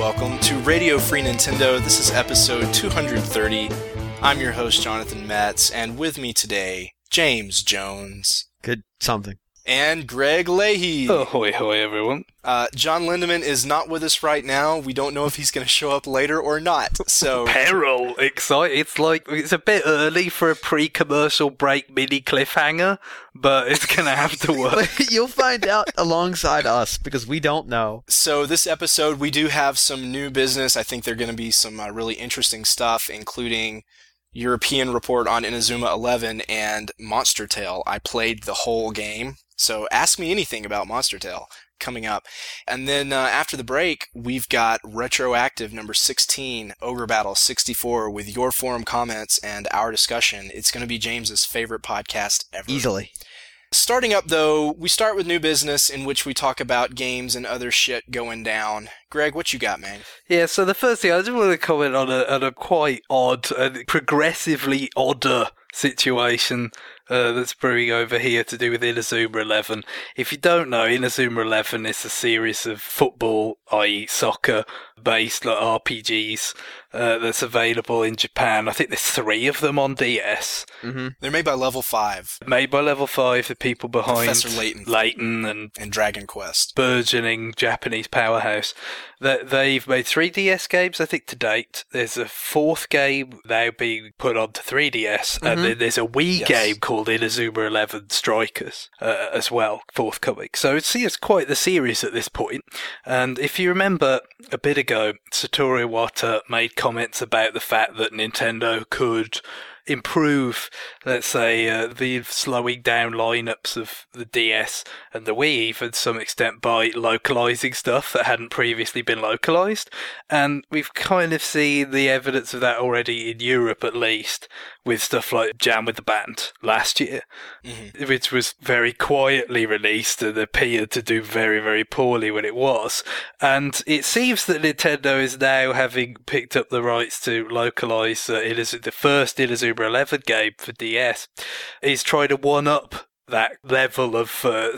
welcome to Radio Free Nintendo. This is episode 230. I'm your host, Jonathan Metz, and with me today, James Jones. Good something. And Greg Leahy. Ahoy, hoy, everyone. John Lindemann is not with us right now. We don't know if he's going to show up later or not. So Peril, exciting. It's a bit early for a pre-commercial break mini cliffhanger, but it's going to have to work. You'll find out alongside us because we don't know. So this episode, we do have some new business. I think there are going to be some really interesting stuff, including European report on Inazuma 11 and Monster Tale. I played the whole game. So ask me anything about Monster Tale coming up. And then after the break, we've got Retroactive number 16, Ogre Battle 64, with your forum comments and our discussion. It's going to be James's favorite podcast ever. Easily. Starting up, though, we start with new business in which we talk about games and other shit going down. Greg, what you got, man? Yeah, so the first thing, I just want to comment on a quite odd and progressively odder situation that's brewing over here to do with Inazuma 11. If you don't know, Inazuma 11 is a series of football, i.e. soccer-based RPGs that's available in Japan. I think there's 3 of them on DS. Mm-hmm. They're made by Level 5. Made by Level 5, the people behind Professor Layton and Dragon Quest. Burgeoning Japanese powerhouse. They've made 3 DS games, I think, to date. There's a 4th game now being put onto 3DS, and then there's a Wii game called Inazuma 11 Strikers as well, forthcoming. So it's quite the series at this point. And if you remember, a bit ago, Satoru Iwata made comments about the fact that Nintendo could improve, let's say, the slowing down lineups of the DS and the Wii, even to some extent, by localizing stuff that hadn't previously been localized. And we've kind of seen the evidence of that already in Europe, at least, with stuff like Jam with the Band last year, which was very quietly released and appeared to do very, very poorly when it was. And it seems that Nintendo is now, having picked up the rights to localize the first Inazuma 11 game for DS, is trying to one-up that level of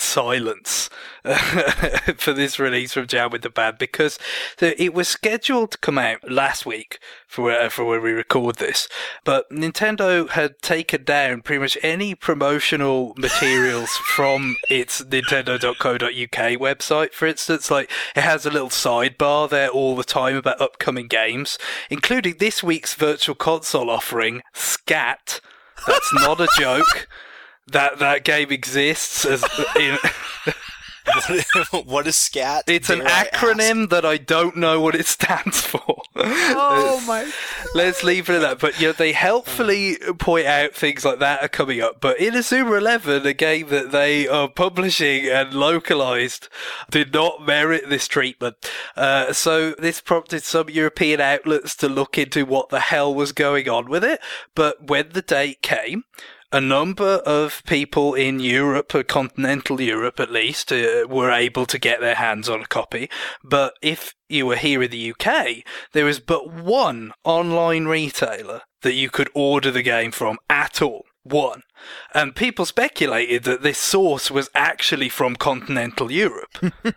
silence for this release from Jam with the Band, because it was scheduled to come out last week for when we record this, but Nintendo had taken down pretty much any promotional materials from its Nintendo.co.uk website, for instance. Like, it has a little sidebar there all the time about upcoming games, including this week's Virtual Console offering, Scat. That's not a joke. That game exists as What is SCAT? It's an acronym that I don't know what it stands for. Oh my! Let's leave it at that. But they helpfully point out things like that are coming up. But Inazuma 11, a game that they are publishing and localized, did not merit this treatment. So this prompted some European outlets to look into what the hell was going on with it. But when the date came, a number of people in Europe, continental Europe at least, were able to get their hands on a copy. But if you were here in the UK, there was but one online retailer that you could order the game from at all. One. And people speculated that this source was actually from continental Europe.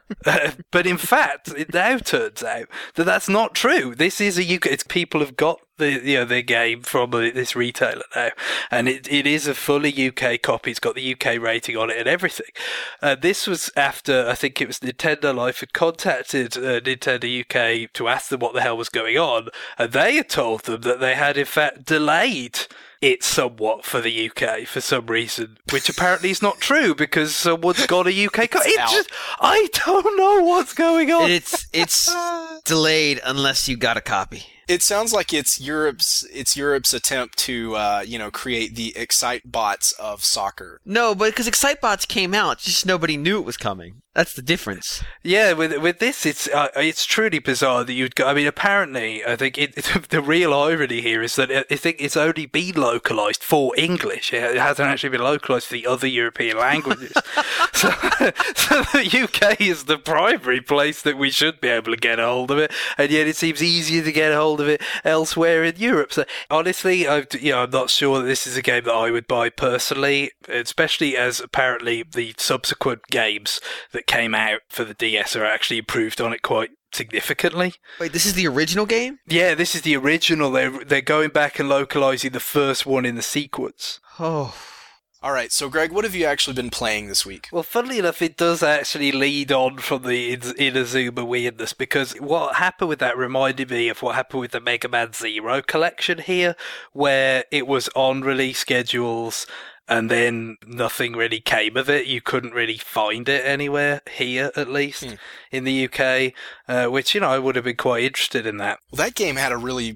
But in fact, it now turns out that that's not true. This is a UK. People have got their game from this retailer now, and it is a fully UK copy. It's got the UK rating on it and everything. This was after, I think it was Nintendo Life had contacted Nintendo UK to ask them what the hell was going on, and they had told them that they had in fact delayed it somewhat for the UK for some reason, which apparently is not true because someone's got a UK I don't know what's going on. It's delayed unless you got a copy. It sounds like it's Europe's attempt to create the Excitebots of soccer. No, but because Excitebots came out, just nobody knew it was coming. That's the difference. Yeah, with this, it's truly bizarre that you'd go. I mean, apparently, I think the real irony here is that I think it's only been localized for English. It hasn't actually been localized for the other European languages. so the UK is the primary place that we should be able to get a hold of it, and yet it seems easier to get a hold of it elsewhere in Europe. So honestly, I'm not sure that this is a game that I would buy personally, especially as apparently the subsequent games that came out for the DS are actually improved on it quite significantly. Wait, this is the original game? Yeah, this is the original. They're going back and localizing the first one in the sequence. Oh. All right, so Greg, what have you actually been playing this week? Well, funnily enough, it does actually lead on from the Inazuma weirdness, because what happened with that reminded me of what happened with the Mega Man Zero collection here, where it was on release schedules and then nothing really came of it. You couldn't really find it anywhere, here at least, in the UK, which, I would have been quite interested in that. Well, that game had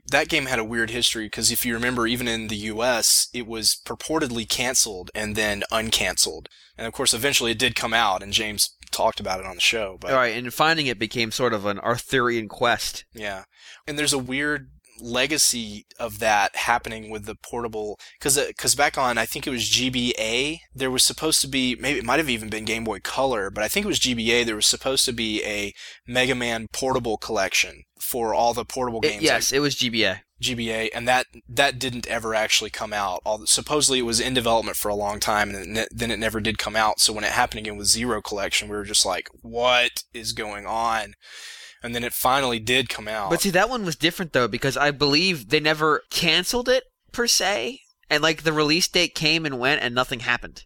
a weird history, because if you remember, even in the US, it was purportedly canceled and then uncanceled. And of course, eventually it did come out, and James talked about it on the show. But, all right, and finding it became sort of an Arthurian quest. Yeah. And there's a weird legacy of that happening with the portable, because back on, I think it was GBA, there was supposed to be, maybe it might have even been Game Boy Color, but I think it was GBA, there was supposed to be a Mega Man portable collection for all the portable games. Yes, it was GBA. And that didn't ever actually come out. Supposedly it was in development for a long time, and then it never did come out. So when it happened again with Zero Collection, we were just like, what is going on? And then it finally did come out. But see, that one was different, though, because I believe they never canceled it, per se. And, the release date came and went, and nothing happened.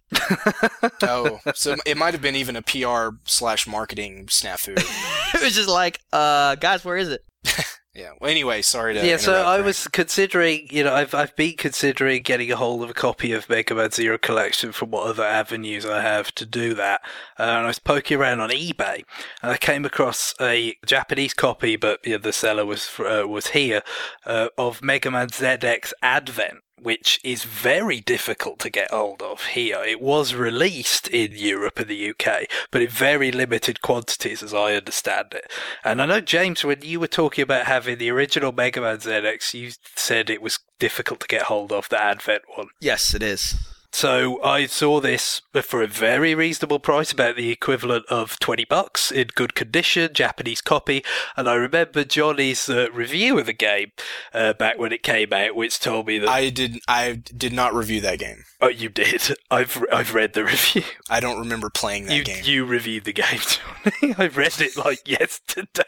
Oh, so it might have been even a PR/marketing snafu. It was just guys, where is it? Yeah. Well, anyway, sorry to. Yeah, so I Frank. was considering, I've been considering getting a hold of a copy of Mega Man Zero Collection from what other avenues I have to do that. And I was poking around on eBay, and I came across a Japanese copy, but the seller was here, of Mega Man ZX Advent, which is very difficult to get hold of here. It was released in Europe and the UK, but in very limited quantities, as I understand it. And I know, James, when you were talking about having the original Mega Man ZX, you said it was difficult to get hold of, the Advent one. Yes, it is. So I saw this for a very reasonable price, about the equivalent of $20 in good condition, Japanese copy. And I remember Johnny's review of the game back when it came out, which told me that I did not review that game. Oh, you did. I've read the review. I don't remember playing that game. You reviewed the game, Johnny. I read it yesterday.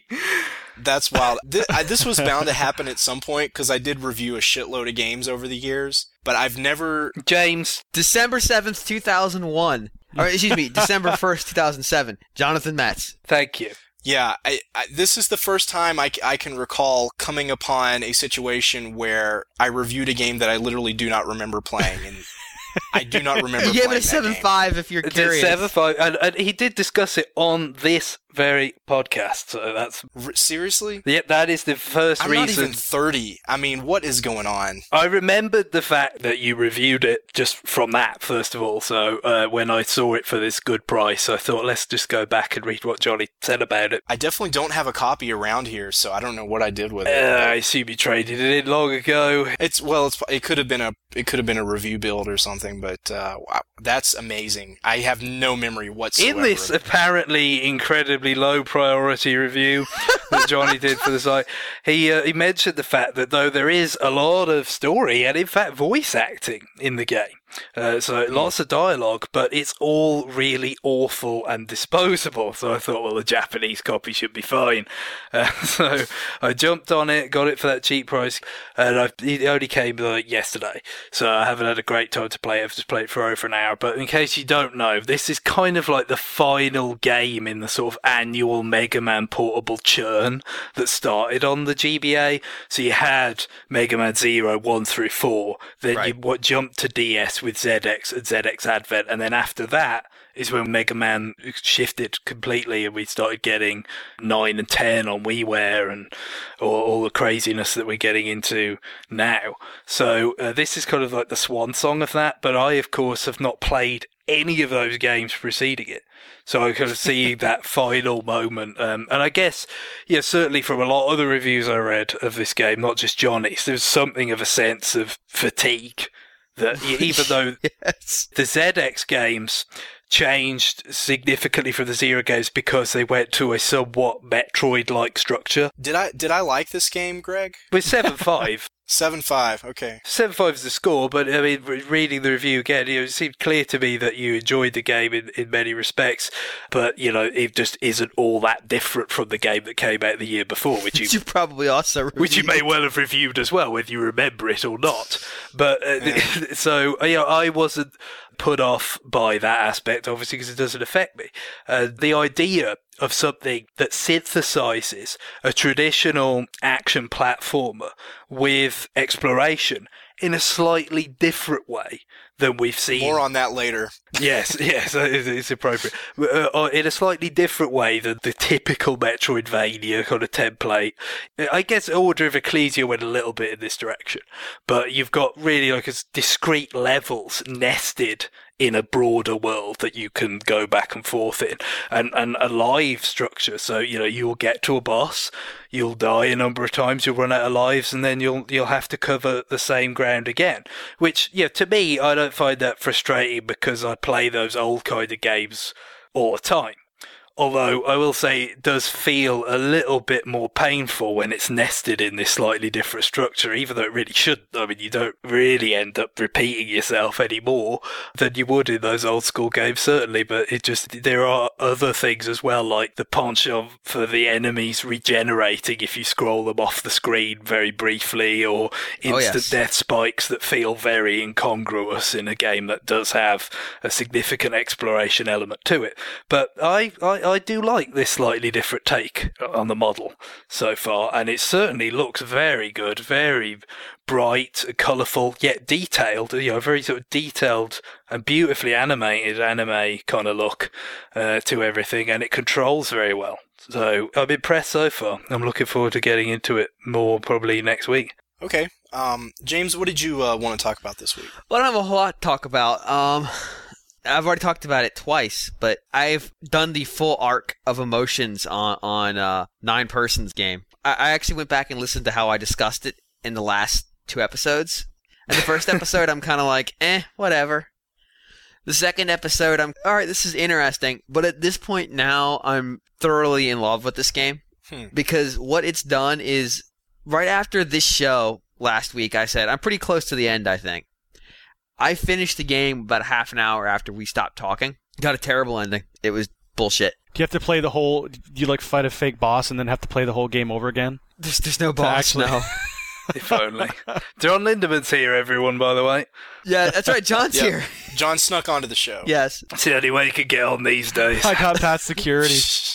That's wild. This was bound to happen at some point, because I did review a shitload of games over the years, but I've never... James. December 7th, 2001. Or, excuse me, December 1st, 2007. Jonathan Metz. Thank you. Yeah, this is the first time I can recall coming upon a situation where I reviewed a game that I literally do not remember playing, and I do not remember You playing gave it a 7.5 if you're curious. 7.5, and he did discuss it on this very podcast, so that's... Seriously? Yeah, that is the first I'm reason... not even 30. I mean, what is going on? I remembered the fact that you reviewed it just from that, first of all, so when I saw it for this good price, I thought, let's just go back and read what Johnny said about it. I definitely don't have a copy around here, so I don't know what I did with it. I assume you traded it in long ago. It could have been a review build or something, but wow, that's amazing. I have no memory whatsoever. In this apparently incredibly low priority review that Johnny did for the site, he mentioned the fact that though there is a lot of story and in fact voice acting in the game, so lots of dialogue, but it's all really awful and disposable. So I thought, well, the Japanese copy should be fine. So I jumped on it, got it for that cheap price, and it only came yesterday. So I haven't had a great time to play it. I've just played it for over an hour. But in case you don't know, this is kind of like the final game in the sort of annual Mega Man portable churn that started on the GBA. So you had Mega Man 0, 1 through 4, then Right. you jumped to DS with ZX and ZX Advent, and then after that is when Mega Man shifted completely and we started getting 9 and 10 on WiiWare and all the craziness that we're getting into now. So this is kind of like the swan song of that, but I, of course, have not played any of those games preceding it. So I kind of see that final moment. And I guess, yeah, certainly from a lot of the reviews I read of this game, not just Johnny's, there's something of a sense of fatigue that even though Yes. the ZX games changed significantly from the Zero games because they went to a somewhat Metroid-like structure. Did I like this game, Greg? With 7.5, 7.5. Okay. 7.5 is the score, but I mean, reading the review again, it seemed clear to me that you enjoyed the game in many respects, but it just isn't all that different from the game that came out the year before, which you probably also reviewed. Which you may well have reviewed as well, whether you remember it or not. But so I wasn't put off by that aspect, obviously, because it doesn't affect me. The idea of something that synthesizes a traditional action platformer with exploration in a slightly different way than we've seen. More on that later. Yes, it's appropriate. In a slightly different way than the typical Metroidvania kind of template. I guess Order of Ecclesia went a little bit in this direction, but you've got really like discrete levels nested in a broader world that you can go back and forth in, and a live structure. So, you'll get to a boss, you'll die a number of times, you'll run out of lives, and then you'll have to cover the same ground again. Which, to me, I don't find that frustrating because I play those old kind of games all the time. Although I will say it does feel a little bit more painful when it's nested in this slightly different structure, even though it really shouldn't. I mean, you don't really end up repeating yourself any more than you would in those old school games, certainly. But there are other things as well, like the penchant for the enemies regenerating if you scroll them off the screen very briefly, or instant death spikes that feel very incongruous in a game that does have a significant exploration element to it. But I do like this slightly different take on the model so far, and it certainly looks very good, very bright, colourful, yet detailed. Very sort of detailed and beautifully animated anime kind of look to everything, and it controls very well. So I'm impressed so far. I'm looking forward to getting into it more probably next week. Okay. James, what did you want to talk about this week? Well, I don't have a whole lot to talk about. I've already talked about it twice, but I've done the full arc of emotions on 9 Persons game. I actually went back and listened to how I discussed it in the last 2 episodes. And the first episode, I'm kind of like, whatever. The second episode, I'm, all right, this is interesting. But at this point now, I'm thoroughly in love with this game. Because what it's done is, right after this show last week, I said, I'm pretty close to the end, I think. I finished the game about a half an hour after we stopped talking. Got a terrible ending. It was bullshit. Do you have to play the whole... Do you, fight a fake boss and then have to play the whole game over again? There's no boss, no. If only. John Lindeman's here, everyone, by the way. Yeah, that's right. John's here. John snuck onto the show. Yes. It's the only way you can get on these days. I got past security.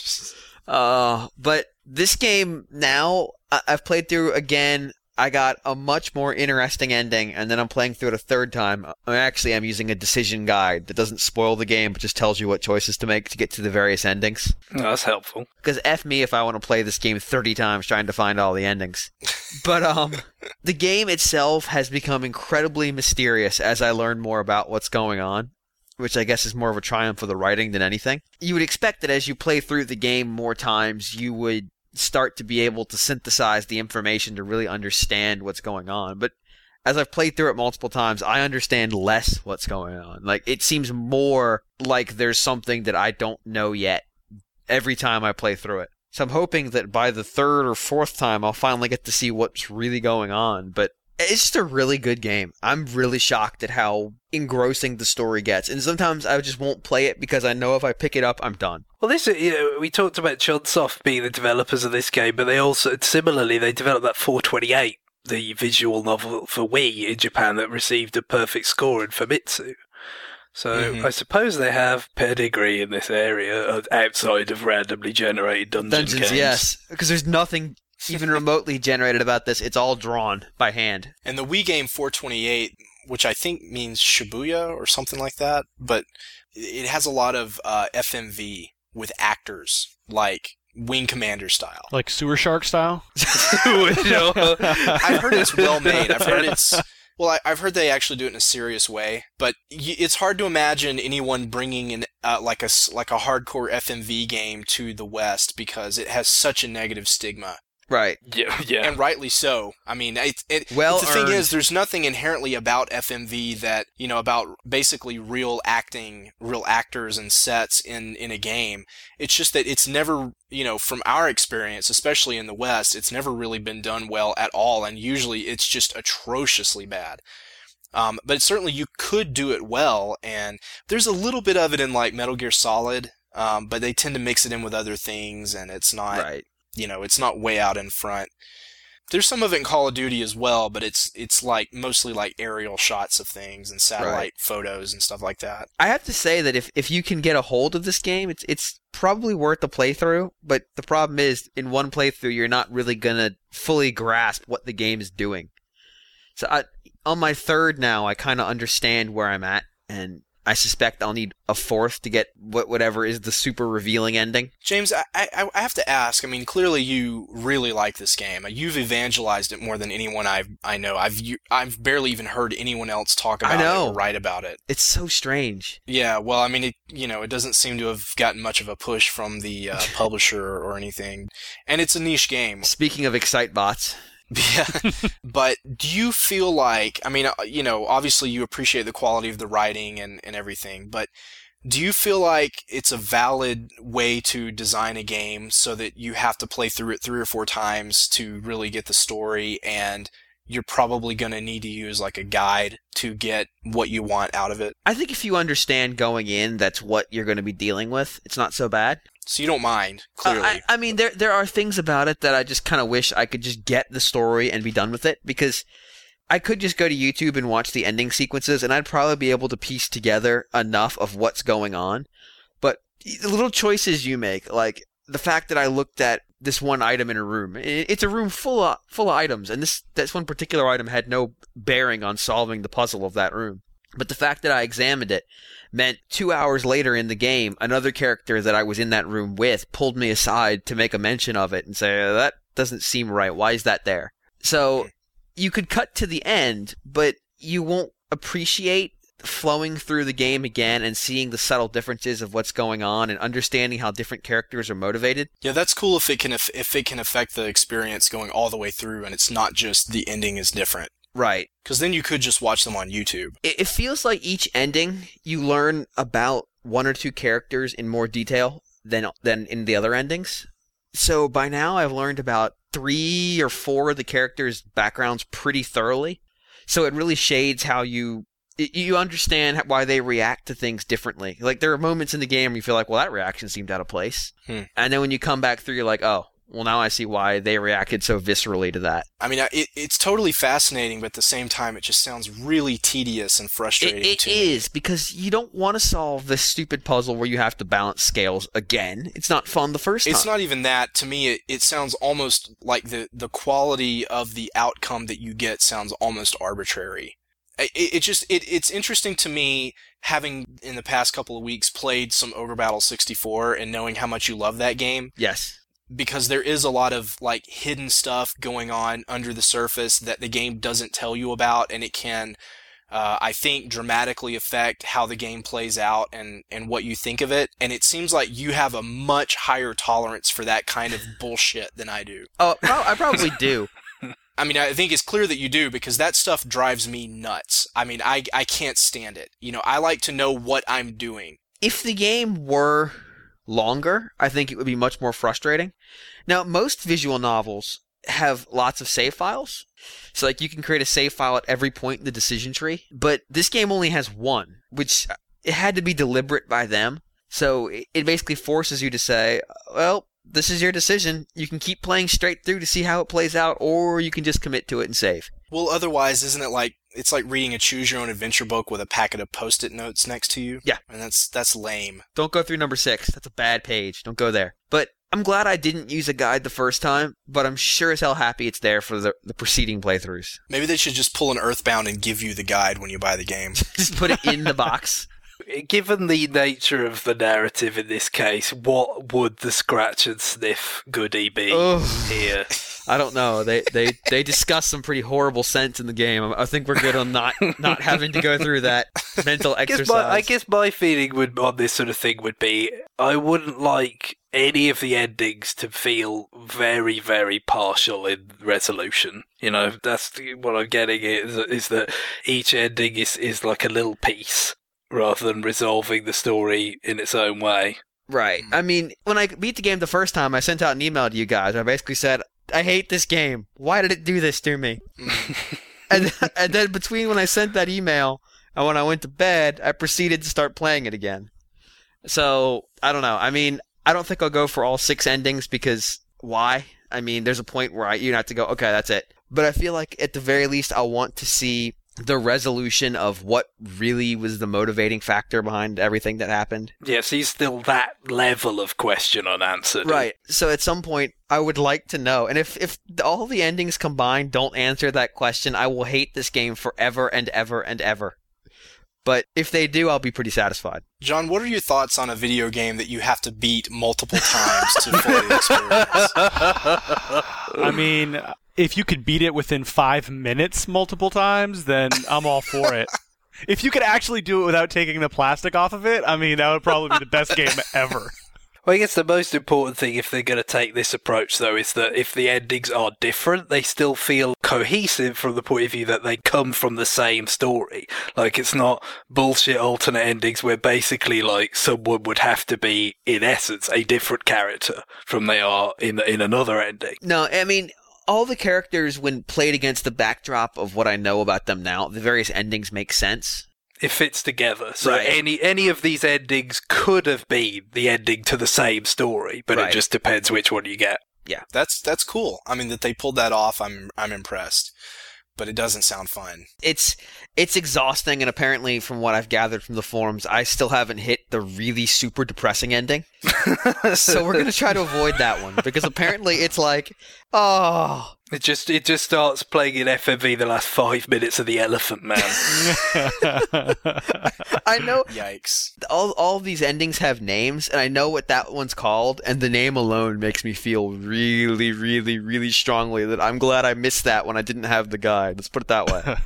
But this game now, I've played through again. I got a much more interesting ending, and then I'm playing through it a third time. I'm using a decision guide that doesn't spoil the game, but just tells you what choices to make to get to the various endings. Oh, that's helpful. Because F me if I want to play this game 30 times trying to find all the endings. But the game itself has become incredibly mysterious as I learn more about what's going on, which I guess is more of a triumph of the writing than anything. You would expect that as you play through the game more times, you would start to be able to synthesize the information to really understand what's going on. But as I've played through it multiple times, I understand less what's going on. Like, it seems more like there's something that I don't know yet every time I play through it. So I'm hoping that by the third or fourth time, I'll finally get to see what's really going on. But it's just a really good game. I'm really shocked at how engrossing the story gets. And sometimes I just won't play it because I know if I pick it up, I'm done. Well, we talked about Chunsoft being the developers of this game, but they also, similarly, they developed that 428, the visual novel for Wii in Japan that received a perfect score in Famitsu. So I suppose they have pedigree in this area outside of randomly generated dungeons, games. Yes, because there's nothing even remotely generated about this. It's all drawn by hand. And the Wii game 428, which I think means Shibuya or something like that, but it has a lot of FMV with actors, like Wing Commander style. Like Sewer Shark style? I've heard it's well made. I've heard they actually do it in a serious way, but it's hard to imagine anyone bringing in like a hardcore FMV game to the West because it has such a negative stigma. Right. Yeah. And rightly so. I mean, Well the thing earned. is, there's nothing inherently about FMV that, about basically real actors and sets in a game. It's just that it's never, from our experience, especially in the West, it's never really been done well at all. And usually it's just atrociously bad. But certainly you could do it well. And there's a little bit of it in like Metal Gear Solid. But they tend to mix it in with other things, and it's not, Right. it's not way out in front. There's some of it in Call of Duty as well, but it's like mostly like aerial shots of things and satellite photos and stuff like that. I have to say that if you can get a hold of this game, it's probably worth a playthrough, but the problem is, in one playthrough, you're not really going to fully grasp what the game is doing. So on my third now, I kind of understand where I'm at, and I suspect I'll need a fourth to get whatever is the super revealing ending. James, I have to ask, I mean, clearly you really like this game. You've evangelized it more than anyone I know. I've barely even heard anyone else talk about it or write about it. It's so strange. Yeah, well, I mean, it doesn't seem to have gotten much of a push from the publisher or anything. And it's a niche game. Speaking of Excitebots. Yeah, but do you feel like, I mean, obviously you appreciate the quality of the writing and everything, but do you feel like it's a valid way to design a game so that you have to play through it 3 or 4 times to really get the story, and you're probably going to need to use like a guide to get what you want out of it? I think if you understand going in that's what you're going to be dealing with, it's not so bad. So you don't mind, clearly. I mean, there are things about it that I just kind of wish I could just get the story and be done with it, because I could just go to YouTube and watch the ending sequences, and I'd probably be able to piece together enough of what's going on. But the little choices you make, like the fact that I looked at this one item in a room, it's a room full of items, and this one particular item had no bearing on solving the puzzle of that room. But the fact that I examined it meant 2 hours later in the game, another character that I was in that room with pulled me aside to make a mention of it and say, that doesn't seem right. Why is that there? So you could cut to the end, but you won't appreciate flowing through the game again and seeing the subtle differences of what's going on and understanding how different characters are motivated. Yeah, that's cool if it can affect the experience going all the way through, and it's not just the ending is different. Right. Because then you could just watch them on YouTube. It feels like each ending you learn about 1 or 2 characters in more detail than in the other endings. So by now I've learned about 3 or 4 of the characters' backgrounds pretty thoroughly. So it really shades how you understand why they react to things differently. Like, there are moments in the game where you feel like, well, that reaction seemed out of place. And then when you come back through, you're like, oh, well, now I see why they reacted so viscerally to that. I mean, it's totally fascinating, but at the same time, it just sounds really tedious and frustrating to me. It is, because you don't want to solve this stupid puzzle where you have to balance scales again. It's not fun the first time. It's not even that. To me, it sounds almost like the quality of the outcome that you get sounds almost arbitrary. It's interesting to me, having in the past couple of weeks played some Ogre Battle 64 and knowing how much you love that game. Yes. Because there is a lot of like hidden stuff going on under the surface that the game doesn't tell you about, and it can, I think, dramatically affect how the game plays out and what you think of it. And it seems like you have a much higher tolerance for that kind of bullshit than I do. Oh, I probably do. I mean, I think it's clear that you do, because that stuff drives me nuts. I mean, I can't stand it. I like to know what I'm doing. If the game were longer, I think it would be much more frustrating. Now, most visual novels have lots of save files. So, like, you can create a save file at every point in the decision tree. But this game only has one, which it had to be deliberate by them. So, it basically forces you to say, well, this is your decision. You can keep playing straight through to see how it plays out, or you can just commit to it and save. Well, otherwise, isn't it like, it's like reading a choose-your-own-adventure book with a packet of Post-it notes next to you? Yeah. And that's lame. Don't go through number 6. That's a bad page. Don't go there. But I'm glad I didn't use a guide the first time, but I'm sure as hell happy it's there for the preceding playthroughs. Maybe they should just pull an Earthbound and give you the guide when you buy the game. Just put it in the box. Given the nature of the narrative in this case, what would the scratch and sniff goodie be here? I don't know. They discuss some pretty horrible sense in the game. I think we're good on not having to go through that mental exercise. I guess my feeling on this sort of thing would be I wouldn't like any of the endings to feel very, very partial in resolution. You know, that's what I'm getting is that each ending is like a little piece rather than resolving the story in its own way. Right. I mean, when I beat the game the first time, I sent out an email to you guys. I basically said, I hate this game. Why did it do this to me? and then between when I sent that email and when I went to bed, I proceeded to start playing it again. So, I don't know. I mean, I don't think I'll go for all 6 endings because why? I mean, there's a point where you have to go, okay, that's it. But I feel like at the very least, I'll want to see the resolution of what really was the motivating factor behind everything that happened. Yeah, so he's still that level of question unanswered. Right. So at some point, I would like to know. And if all the endings combined don't answer that question, I will hate this game forever and ever and ever. But if they do, I'll be pretty satisfied. John, what are your thoughts on a video game that you have to beat multiple times to fully experience? I mean, if you could beat it within 5 minutes multiple times, then I'm all for it. If you could actually do it without taking the plastic off of it, I mean, that would probably be the best game ever. Well, I guess the most important thing if they're going to take this approach, though, is that if the endings are different, they still feel cohesive from the point of view that they come from the same story. Like, it's not bullshit alternate endings where basically, like, someone would have to be, in essence, a different character from they are in another ending. No, I mean, all the characters, when played against the backdrop of what I know about them now, the various endings make sense. It fits together. So right. any of these endings could have been the ending to the same story, but right. It just depends which one you get. Yeah. That's cool. I mean, that they pulled that off, I'm impressed. But it doesn't sound fun. It's exhausting, and apparently, from what I've gathered from the forums, I still haven't hit the really super depressing ending. So we're going to try to avoid that one, because apparently it's like, oh... It just starts playing in FMV the last 5 minutes of the Elephant Man. I know. Yikes. All these endings have names, and I know what that one's called, and the name alone makes me feel really, really, really strongly that I'm glad I missed that when I didn't have the guide. Let's put it that way.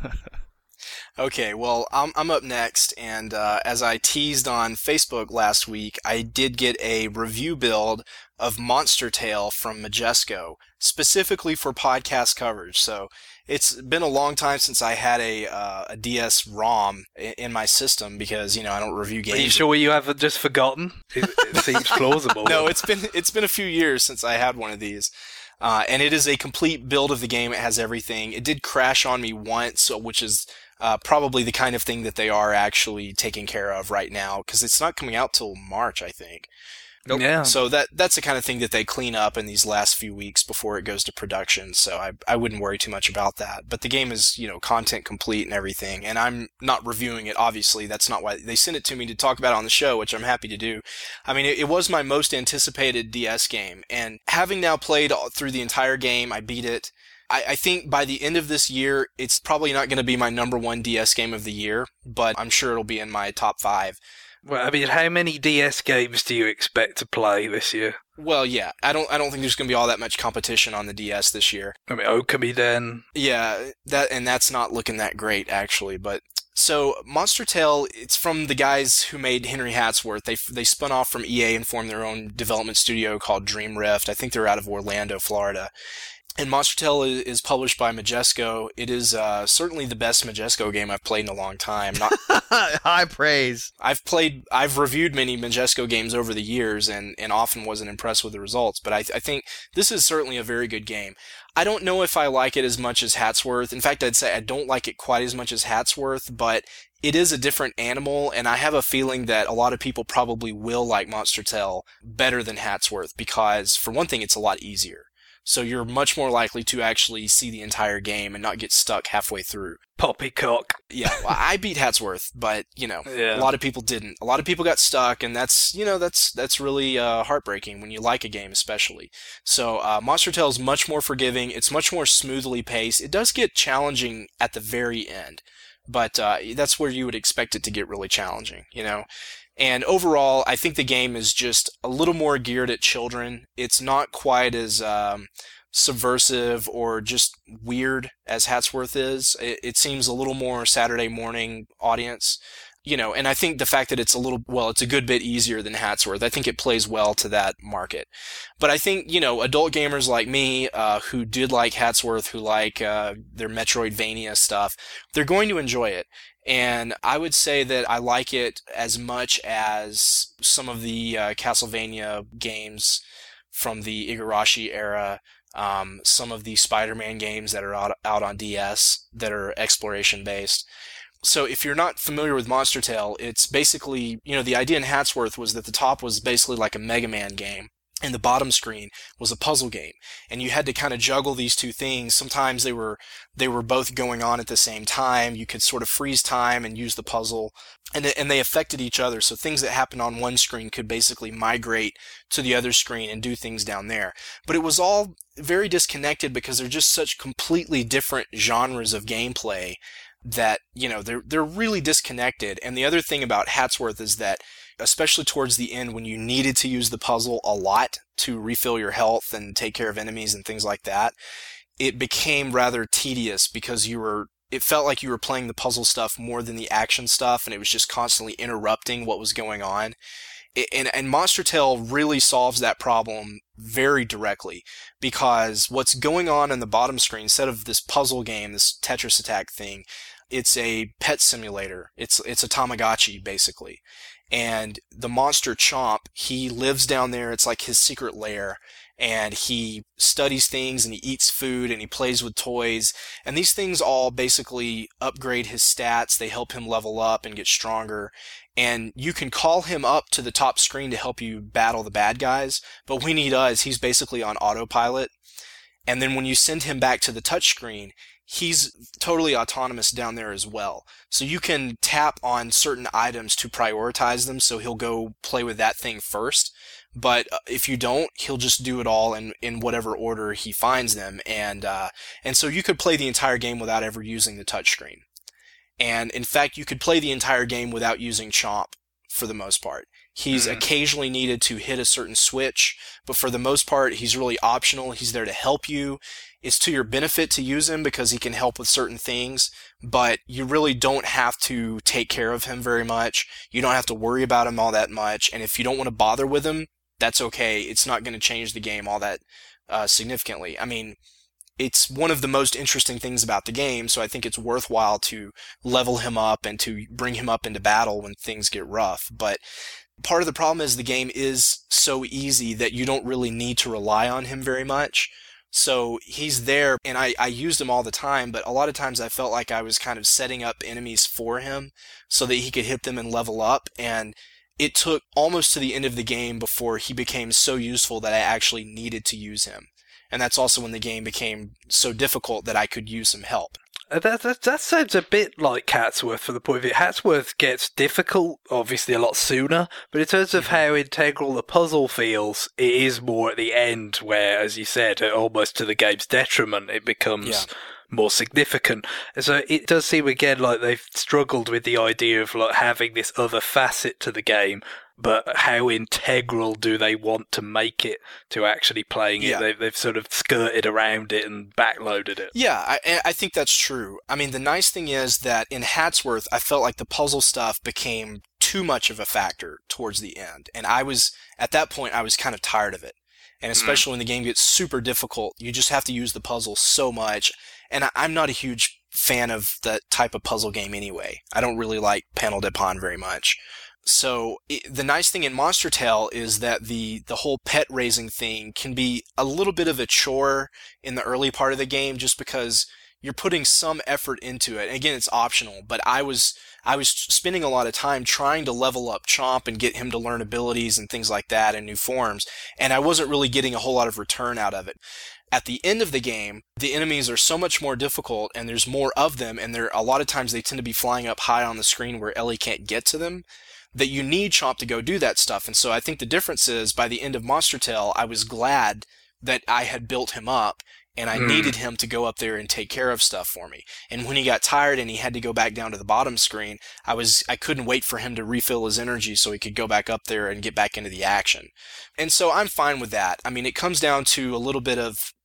Okay, well, I'm up next, and as I teased on Facebook last week, I did get a review build of Monster Tale from Majesco, specifically for podcast coverage. So it's been a long time since I had a DS ROM in my system because, you know, I don't review games. Are you sure you haven't just forgotten? It seems plausible. No, it's been a few years since I had one of these. And it is a complete build of the game. It has everything. It did crash on me once, which is probably the kind of thing that they are actually taking care of right now, because it's not coming out till March, I think. Nope. Yeah. So that's the kind of thing that they clean up in these last few weeks before it goes to production. So I wouldn't worry too much about that. But the game is, you know, content complete and everything. And I'm not reviewing it, obviously. That's not why they sent it to me to talk about it on the show, which I'm happy to do. I mean, it was my most anticipated DS game. And having now played through the entire game, I beat it. I think by the end of this year, it's probably not going to be my #1 DS game of the year, but I'm sure it'll be in my top 5. Well, I mean, how many DS games do you expect to play this year? Well, yeah, I don't think there's going to be all that much competition on the DS this year. I mean, Okami Den. Yeah, that's not looking that great actually, but so Monster Tale, it's from the guys who made Henry Hatsworth. They spun off from EA and formed their own development studio called Dream Rift. I think they're out of Orlando, Florida. And Monster Tale is published by Majesco. It is certainly the best Majesco game I've played in a long time. High praise. I've reviewed many Majesco games over the years and often wasn't impressed with the results, but I think this is certainly a very good game. I don't know if I like it as much as Hatsworth. In fact, I'd say I don't like it quite as much as Hatsworth, but it is a different animal, and I have a feeling that a lot of people probably will like Monster Tale better than Hatsworth because, for one thing, it's a lot easier. So you're much more likely to actually see the entire game and not get stuck halfway through. Poppycock. Yeah, well, I beat Hatsworth, but, you know, yeah. A lot of people didn't. A lot of people got stuck, and that's really heartbreaking when you like a game, especially. So Monster Tale is much more forgiving. It's much more smoothly paced. It does get challenging at the very end, but that's where you would expect it to get really challenging, you know? And overall, I think the game is just a little more geared at children. It's not quite as subversive or just weird as Hatsworth is. It seems a little more Saturday morning audience. And I think the fact that it's it's a good bit easier than Hatsworth, I think it plays well to that market. But I think, adult gamers like me, who did like Hatsworth, who like their Metroidvania stuff, they're going to enjoy it. And I would say that I like it as much as some of the Castlevania games from the Igarashi era, some of the Spider-Man games that are out on DS that are exploration based. So if you're not familiar with Monster Tale, it's basically, the idea in Hatsworth was that the top was basically like a Mega Man game, and the bottom screen was a puzzle game. And you had to kind of juggle these two things. Sometimes they were both going on at the same time. You could sort of freeze time and use the puzzle, and they affected each other. So things that happened on one screen could basically migrate to the other screen and do things down there. But it was all very disconnected because they're just such completely different genres of gameplay that, they're really disconnected. And the other thing about Hatsworth is that, especially towards the end when you needed to use the puzzle a lot to refill your health and take care of enemies and things like that, it became rather tedious because it felt like you were playing the puzzle stuff more than the action stuff, and it was just constantly interrupting what was going on. And Monster Tale really solves that problem very directly, because what's going on in the bottom screen, instead of this puzzle game, this Tetris Attack thing, it's a pet simulator. It's a Tamagotchi, basically. And the monster Chomp, he lives down there. It's like his secret lair. And he studies things, and he eats food, and he plays with toys. And these things all basically upgrade his stats. They help him level up and get stronger. And you can call him up to the top screen to help you battle the bad guys. But when he does, he's basically on autopilot. And then when you send him back to the touch screen, he's totally autonomous down there as well. So you can tap on certain items to prioritize them, so he'll go play with that thing first. But if you don't, he'll just do it all in whatever order he finds them. And so you could play the entire game without ever using the touchscreen. And in fact, you could play the entire game without using Chomp for the most part. He's occasionally needed to hit a certain switch, but for the most part, he's really optional. He's there to help you. It's to your benefit to use him because he can help with certain things, but you really don't have to take care of him very much. You don't have to worry about him all that much, and if you don't want to bother with him, that's okay. It's not going to change the game all that significantly. I mean, it's one of the most interesting things about the game, so I think it's worthwhile to level him up and to bring him up into battle when things get rough. But part of the problem is the game is so easy that you don't really need to rely on him very much. So he's there, and I used him all the time, but a lot of times I felt like I was kind of setting up enemies for him so that he could hit them and level up, and it took almost to the end of the game before he became so useful that I actually needed to use him. And that's also when the game became so difficult that I could use some help. That sounds a bit like Hatsworth from the point of view. Hatsworth gets difficult, obviously, a lot sooner, but in terms of how integral the puzzle feels, it is more at the end where, as you said, almost to the game's detriment, it becomes more significant. And so it does seem, again, like they've struggled with the idea of like having this other facet to the game, but how integral do they want to make it to actually playing it? They've sort of skirted around it and backloaded it. Yeah, I think that's true. I mean, the nice thing is that in Hatsworth, I felt like the puzzle stuff became too much of a factor towards the end. And at that point, I was kind of tired of it. And especially when the game gets super difficult, you just have to use the puzzle so much. And I'm not a huge fan of that type of puzzle game anyway. I don't really like Panel de Pon very much. So the nice thing in Monster Tale is that the whole pet raising thing can be a little bit of a chore in the early part of the game just because you're putting some effort into it. And again, it's optional, but I was spending a lot of time trying to level up Chomp and get him to learn abilities and things like that in new forms, and I wasn't really getting a whole lot of return out of it. At the end of the game, the enemies are so much more difficult, and there's more of them, and a lot of times they tend to be flying up high on the screen where Ellie can't get to them, that you need Chomp to go do that stuff. And so I think the difference is, by the end of Monster Tale, I was glad that I had built him up, and I needed him to go up there and take care of stuff for me. And when he got tired and he had to go back down to the bottom screen, I couldn't wait for him to refill his energy so he could go back up there and get back into the action. And so I'm fine with that. I mean, it comes down to a little bit of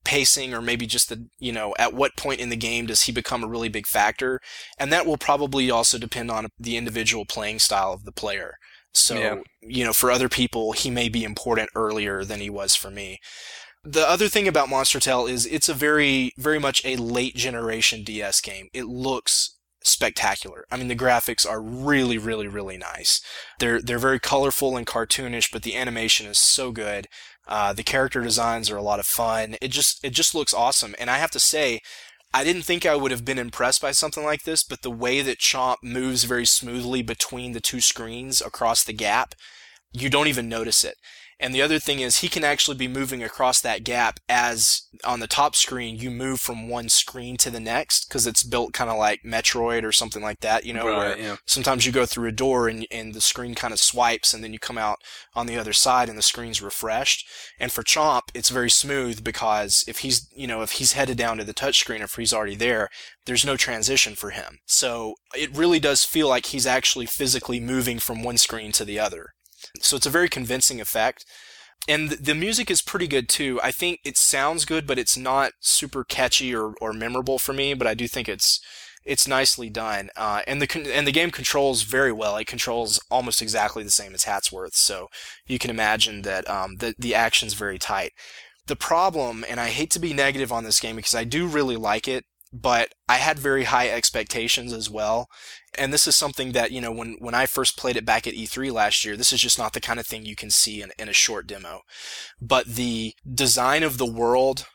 pacing, or maybe just at what point in the game does he become a really big factor. And that will probably also depend on the individual playing style of the player. So, for other people, he may be important earlier than he was for me. The other thing about Monster Tale is it's a very, very much a late generation DS game. It looks spectacular. I mean, the graphics are really, really, really nice. They're very colorful and cartoonish, but the animation is so good. The character designs are a lot of fun. It just looks awesome. And I have to say, I didn't think I would have been impressed by something like this, but the way that Chomp moves very smoothly between the two screens across the gap, you don't even notice it. And the other thing is he can actually be moving across that gap as on the top screen you move from one screen to the next, because it's built kind of like Metroid or something like that, where sometimes you go through a door and the screen kind of swipes and then you come out on the other side and the screen's refreshed. And for Chomp, it's very smooth because if he's headed down to the touchscreen, or if he's already there, there's no transition for him. So it really does feel like he's actually physically moving from one screen to the other. So it's a very convincing effect. And the music is pretty good too. I think it sounds good, but it's not super catchy or memorable for me, but I do think it's nicely done. And the game controls very well. It controls almost exactly the same as Hatsworth, so you can imagine that the action's very tight. The problem, and I hate to be negative on this game because I do really like it, but I had very high expectations as well. And this is something that, when I first played it back at E3 last year, this is just not the kind of thing you can see in a short demo. But the design of the world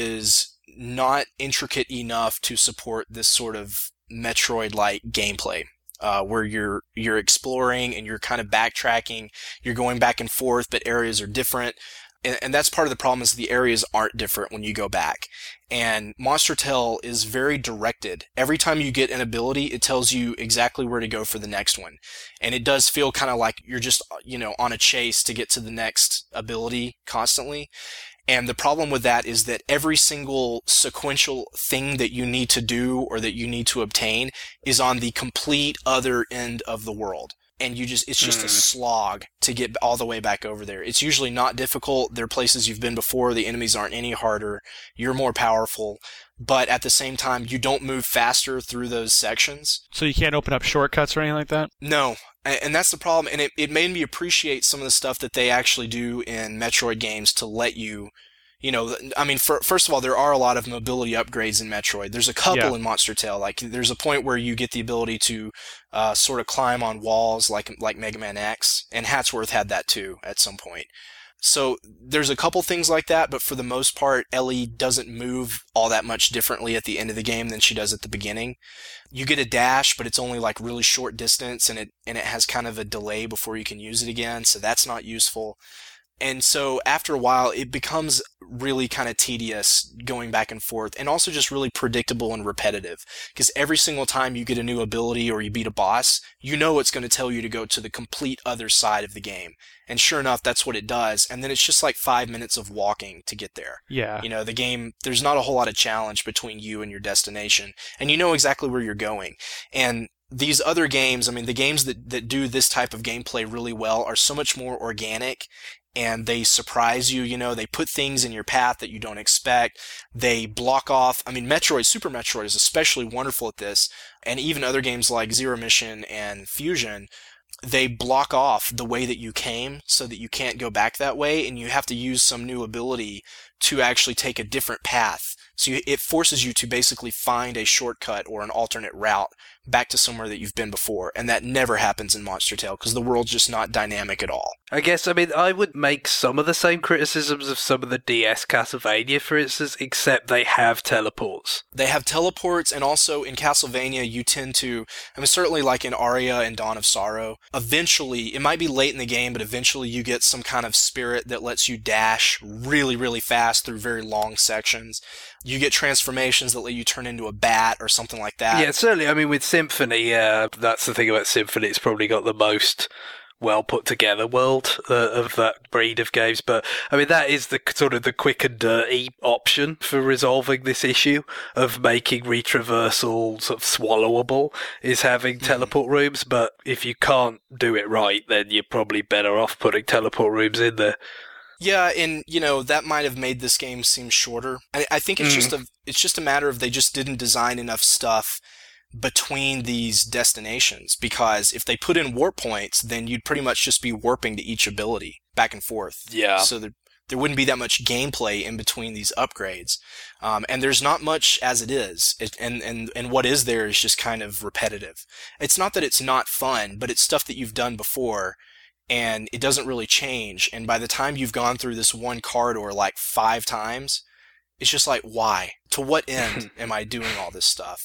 is not intricate enough to support this sort of Metroid-like gameplay. Where you're exploring and you're kind of backtracking, you're going back and forth, but areas are different. And that's part of the problem, is the areas aren't different when you go back. And Monster Tale is very directed. Every time you get an ability, it tells you exactly where to go for the next one. And it does feel kind of like you're just, on a chase to get to the next ability constantly. And the problem with that is that every single sequential thing that you need to do or that you need to obtain is on the complete other end of the world. And it's just a slog to get all the way back over there. It's usually not difficult. There are places you've been before. The enemies aren't any harder. You're more powerful. But at the same time, you don't move faster through those sections. So you can't open up shortcuts or anything like that? No. And that's the problem. And it made me appreciate some of the stuff that they actually do in Metroid games to let you... first of all, there are a lot of mobility upgrades in Metroid. There's a couple in Monster Tale. Like, there's a point where you get the ability to sort of climb on walls like Mega Man X, and Hatsworth had that too at some point. So there's a couple things like that, but for the most part, Ellie doesn't move all that much differently at the end of the game than she does at the beginning. You get a dash, but it's only like really short distance, and it has kind of a delay before you can use it again, so that's not useful. And so after a while, it becomes really kind of tedious going back and forth, and also just really predictable and repetitive. Because every single time you get a new ability or you beat a boss, it's going to tell you to go to the complete other side of the game. And sure enough, that's what it does. And then it's just like 5 minutes of walking to get there. Yeah. The game, there's not a whole lot of challenge between you and your destination. And you know exactly where you're going. And these other games, the games that do this type of gameplay really well are so much more organic. And they surprise you, they put things in your path that you don't expect. They block off. Super Metroid is especially wonderful at this. And even other games like Zero Mission and Fusion, they block off the way that you came so that you can't go back that way. And you have to use some new ability to actually take a different path. So it forces you to basically find a shortcut or an alternate route back to somewhere that you've been before. And that never happens in Monster Tale because the world's just not dynamic at all. I guess, I would make some of the same criticisms of some of the DS Castlevania, for instance, except they have teleports. They have teleports, and also in Castlevania, you tend to, certainly like in Aria and Dawn of Sorrow, eventually, it might be late in the game, but eventually you get some kind of spirit that lets you dash really, really fast through very long sections. You get transformations that let you turn into a bat or something like that. Yeah, certainly. With Symphony, that's the thing about Symphony. It's probably got the most well put together world of that breed of games. But that is the sort of the quick and dirty option for resolving this issue of making retraversal sort of swallowable, is having teleport rooms. But if you can't do it right, then you're probably better off putting teleport rooms in there. Yeah, and that might have made this game seem shorter. I think it's just a matter of they just didn't design enough stuff between these destinations, because if they put in warp points, then you'd pretty much just be warping to each ability back and forth. Yeah. So there wouldn't be that much gameplay in between these upgrades. And there's not much as it is. And what is there is just kind of repetitive. It's not that it's not fun, but it's stuff that you've done before, and it doesn't really change. And by the time you've gone through this one corridor like 5 times, it's just like, why? To what end am I doing all this stuff?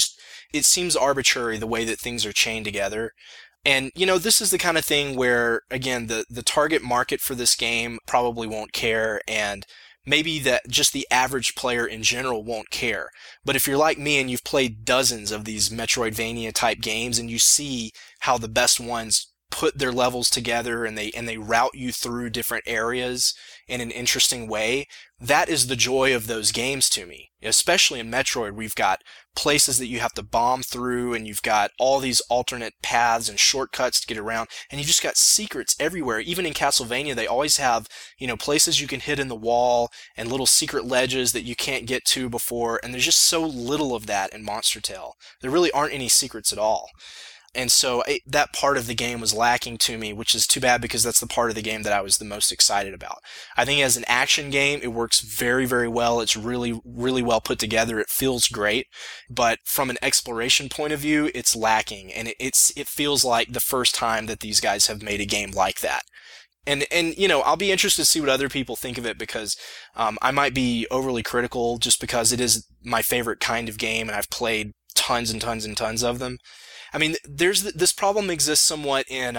It seems arbitrary the way that things are chained together. And, this is the kind of thing where, again, the target market for this game probably won't care, and maybe that just the average player in general won't care. But if you're like me and you've played dozens of these Metroidvania type games, and you see how the best ones put their levels together and they route you through different areas in an interesting way, that is the joy of those games to me. Especially in Metroid, we've got places that you have to bomb through, and you've got all these alternate paths and shortcuts to get around, and you've just got secrets everywhere. Even in Castlevania, they always have, places you can hit in the wall and little secret ledges that you can't get to before, and there's just so little of that in Monster Tale. There really aren't any secrets at all. And so that part of the game was lacking to me, which is too bad, because that's the part of the game that I was the most excited about. I think as an action game, it works very, very well. It's really, really well put together. It feels great. But from an exploration point of view, it's lacking. And it feels like the first time that these guys have made a game like that. And I'll be interested to see what other people think of it, because I might be overly critical just because it is my favorite kind of game, and I've played tons and tons and tons of them. I mean, this problem exists somewhat in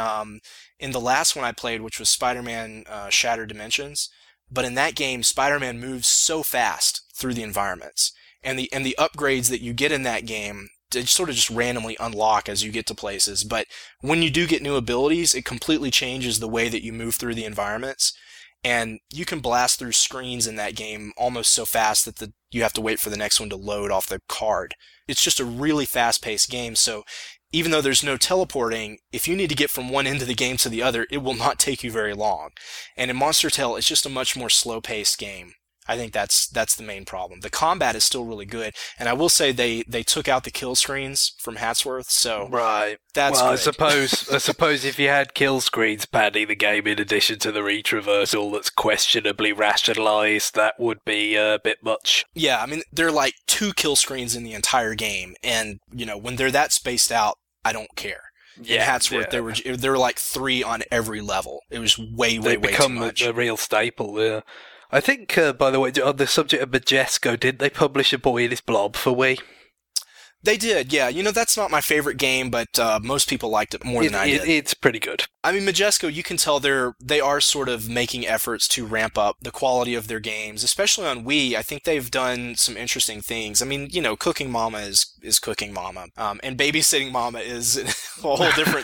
the last one I played, which was Spider-Man Shattered Dimensions. But in that game, Spider-Man moves so fast through the environments, and the upgrades that you get in that game, they sort of just randomly unlock as you get to places. But when you do get new abilities, it completely changes the way that you move through the environments. And you can blast through screens in that game almost so fast that you have to wait for the next one to load off the card. It's just a really fast-paced game, so even though there's no teleporting, if you need to get from one end of the game to the other, it will not take you very long. And in Monster Tale, it's just a much more slow-paced game. I think that's the main problem. The combat is still really good, and I will say they took out the kill screens from Hatsworth, so right. That's well, good. I suppose if you had kill screens padding the game in addition to the retraversal that's questionably rationalized, that would be a bit much. Yeah, I mean, there are like 2 kill screens in the entire game, and when they're that spaced out, I don't care. Yeah, in Hatsworth, there were like 3 on every level. It was way too much. They become a real staple, yeah. I think, by the way, on the subject of Majesco, did they publish A Boy and His Blob for Wii? They did, yeah. That's not my favorite game, but most people liked it more than I did. It's pretty good. I mean, Majesco, you can tell they are sort of making efforts to ramp up the quality of their games, especially on Wii. I think they've done some interesting things. I mean, Cooking Mama is Cooking Mama, and Babysitting Mama is a whole different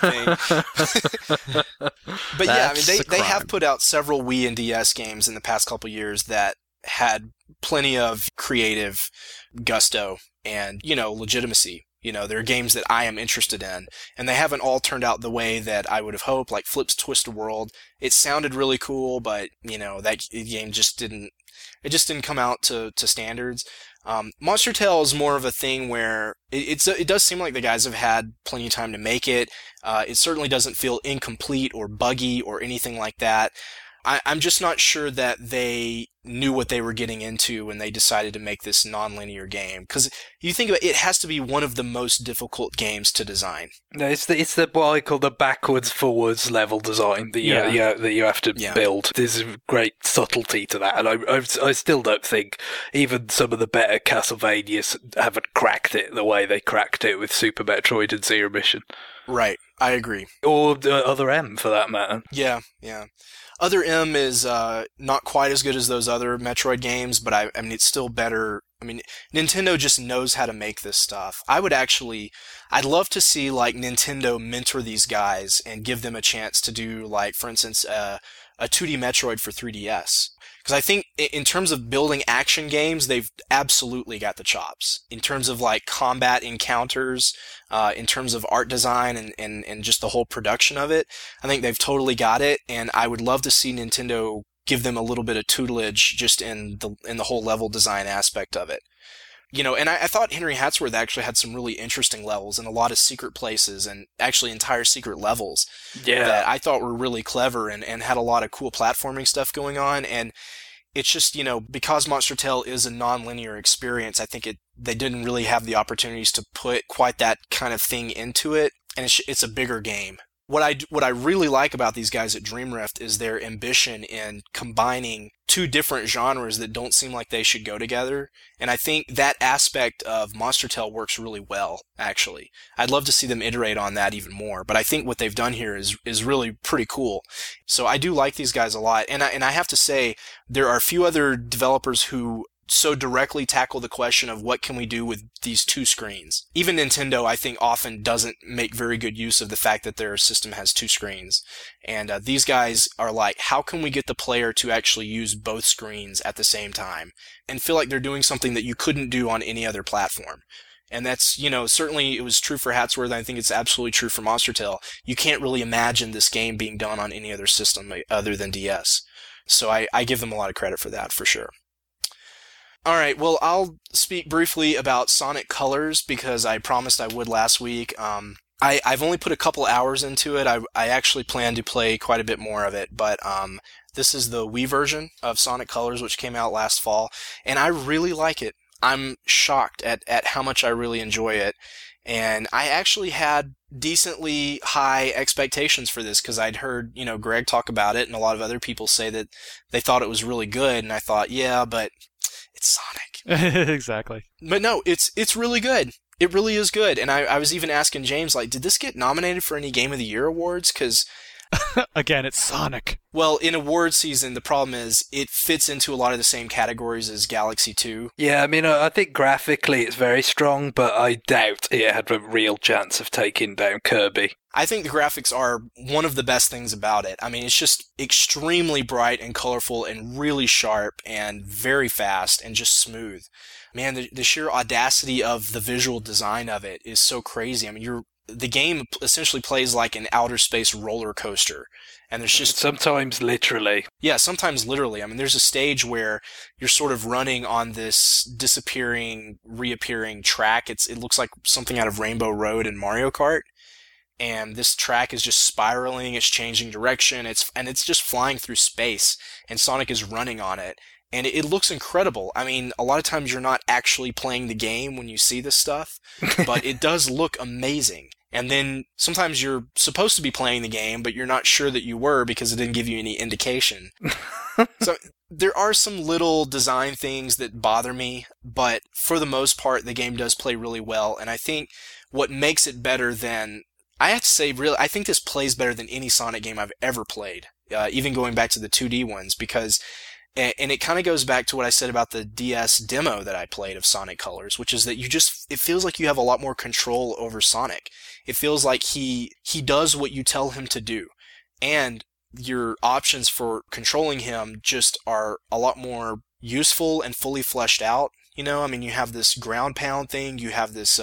thing. But yeah, I mean, they have put out several Wii and DS games in the past couple years that had plenty of creative gusto and, legitimacy. There are games that I am interested in, and they haven't all turned out the way that I would have hoped, like Flip's Twisted World. It sounded really cool, but, that game just didn't come out to standards. Monster Tale is more of a thing where it does seem like the guys have had plenty of time to make it. It certainly doesn't feel incomplete or buggy or anything like that. I'm just not sure that they knew what they were getting into when they decided to make this non-linear game. Because you think about it, it has to be one of the most difficult games to design. No, it's the what I call the backwards forwards level design that you have to build. There's a great subtlety to that, and I still don't think even some of the better Castlevanias haven't cracked it the way they cracked it with Super Metroid and Zero Mission. Right, I agree. Or Other M, for that matter. Yeah. Other M is not quite as good as those other Metroid games, but I mean, it's still better. I mean, Nintendo just knows how to make this stuff. I'd love to see, like, Nintendo mentor these guys and give them a chance to do, like, for instance, a 2D Metroid for 3DS. Because I think in terms of building action games, they've absolutely got the chops. In terms of, like, combat encounters, in terms of art design and just the whole production of it, I think they've totally got it. And I would love to see Nintendo give them a little bit of tutelage just in the whole level design aspect of it. And I thought Henry Hatsworth actually had some really interesting levels and a lot of secret places and actually entire secret levels that I thought were really clever and had a lot of cool platforming stuff going on. And it's just, because Monster Tale is a non-linear experience, I think they didn't really have the opportunities to put quite that kind of thing into it. And it's a bigger game. What I really like about these guys at Dreamrift is their ambition in combining two different genres that don't seem like they should go together. And I think that aspect of Monster Tale works really well, actually. I'd love to see them iterate on that even more, but I think what they've done here is really pretty cool. So I do like these guys a lot. And I have to say, there are a few other developers who so directly tackle the question of what can we do with these two screens. Even Nintendo, I think, often doesn't make very good use of the fact that their system has two screens. And these guys are like, how can we get the player to actually use both screens at the same time and feel like they're doing something that you couldn't do on any other platform? And that's, certainly it was true for Hatsworth. I think it's absolutely true for Monster Tale. You can't really imagine this game being done on any other system other than DS. So I give them a lot of credit for that, for sure. All right, well, I'll speak briefly about Sonic Colors because I promised I would last week. I've only put a couple hours into it. I actually plan to play quite a bit more of it, but this is the Wii version of Sonic Colors, which came out last fall, and I really like it. I'm shocked at how much I really enjoy it, and I actually had decently high expectations for this because I'd heard, Greg talk about it and a lot of other people say that they thought it was really good, and I thought, yeah, but it's Sonic. Exactly. But no, it's really good. It really is good. And I was even asking James, like, did this get nominated for any Game of the Year awards? Because again, it's Sonic. Well, in award season, the problem is it fits into a lot of the same categories as Galaxy 2. Yeah, I mean, I think graphically it's very strong, but I doubt it had a real chance of taking down Kirby. I think the graphics are one of the best things about it. I mean, it's just extremely bright and colorful and really sharp and very fast and just smooth. Man, the sheer audacity of the visual design of it is so crazy. I mean, the game essentially plays like an outer space roller coaster. And there's just... Sometimes literally. Yeah, sometimes literally. I mean, there's a stage where you're sort of running on this disappearing, reappearing track. It looks like something out of Rainbow Road and Mario Kart. And this track is just spiraling, it's changing direction, it's just flying through space, and Sonic is running on it. And it looks incredible. I mean, a lot of times you're not actually playing the game when you see this stuff, but it does look amazing. And then sometimes you're supposed to be playing the game, but you're not sure that you were because it didn't give you any indication. So there are some little design things that bother me, but for the most part, the game does play really well. And I think what makes it better than... I have to say, really, I think this plays better than any Sonic game I've ever played, even going back to the 2D ones, because, and it kind of goes back to what I said about the DS demo that I played of Sonic Colors, which is that it feels like you have a lot more control over Sonic. It feels like he does what you tell him to do, and your options for controlling him just are a lot more useful and fully fleshed out. I mean, you have this ground pound thing. You have this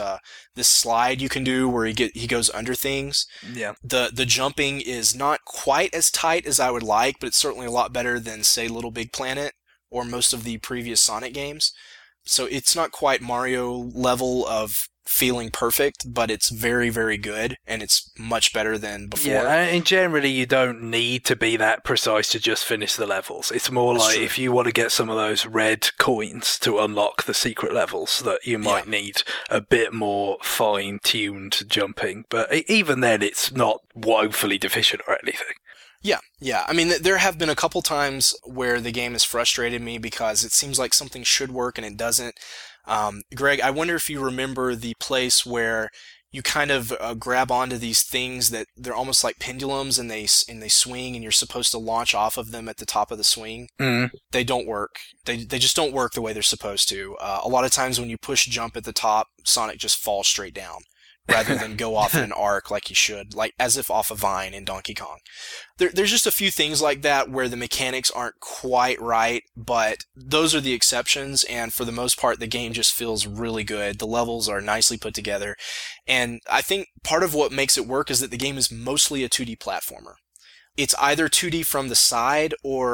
slide you can do where he goes under things. Yeah. The jumping is not quite as tight as I would like, but it's certainly a lot better than, say, Little Big Planet or most of the previous Sonic games. So it's not quite Mario level of feeling perfect, but it's very, very good, and it's much better than before. Yeah, and generally you don't need to be that precise to just finish the levels. It's more like if you want to get some of those red coins to unlock the secret levels, that you might need a bit more fine-tuned jumping. But even then, it's not woefully deficient or anything. Yeah. I mean, there have been a couple times where the game has frustrated me because it seems like something should work and it doesn't. Greg, I wonder if you remember the place where you kind of grab onto these things that they're almost like pendulums and they swing and you're supposed to launch off of them at the top of the swing. Mm-hmm. They don't work. They just don't work the way they're supposed to. A lot of times when you push jump at the top, Sonic just falls straight down rather than go off in an arc like he should, like as if off a vine in Donkey Kong. There's just a few things like that where the mechanics aren't quite right, but those are the exceptions, and for the most part, the game just feels really good. The levels are nicely put together, and I think part of what makes it work is that the game is mostly a 2D platformer. It's either 2D from the side or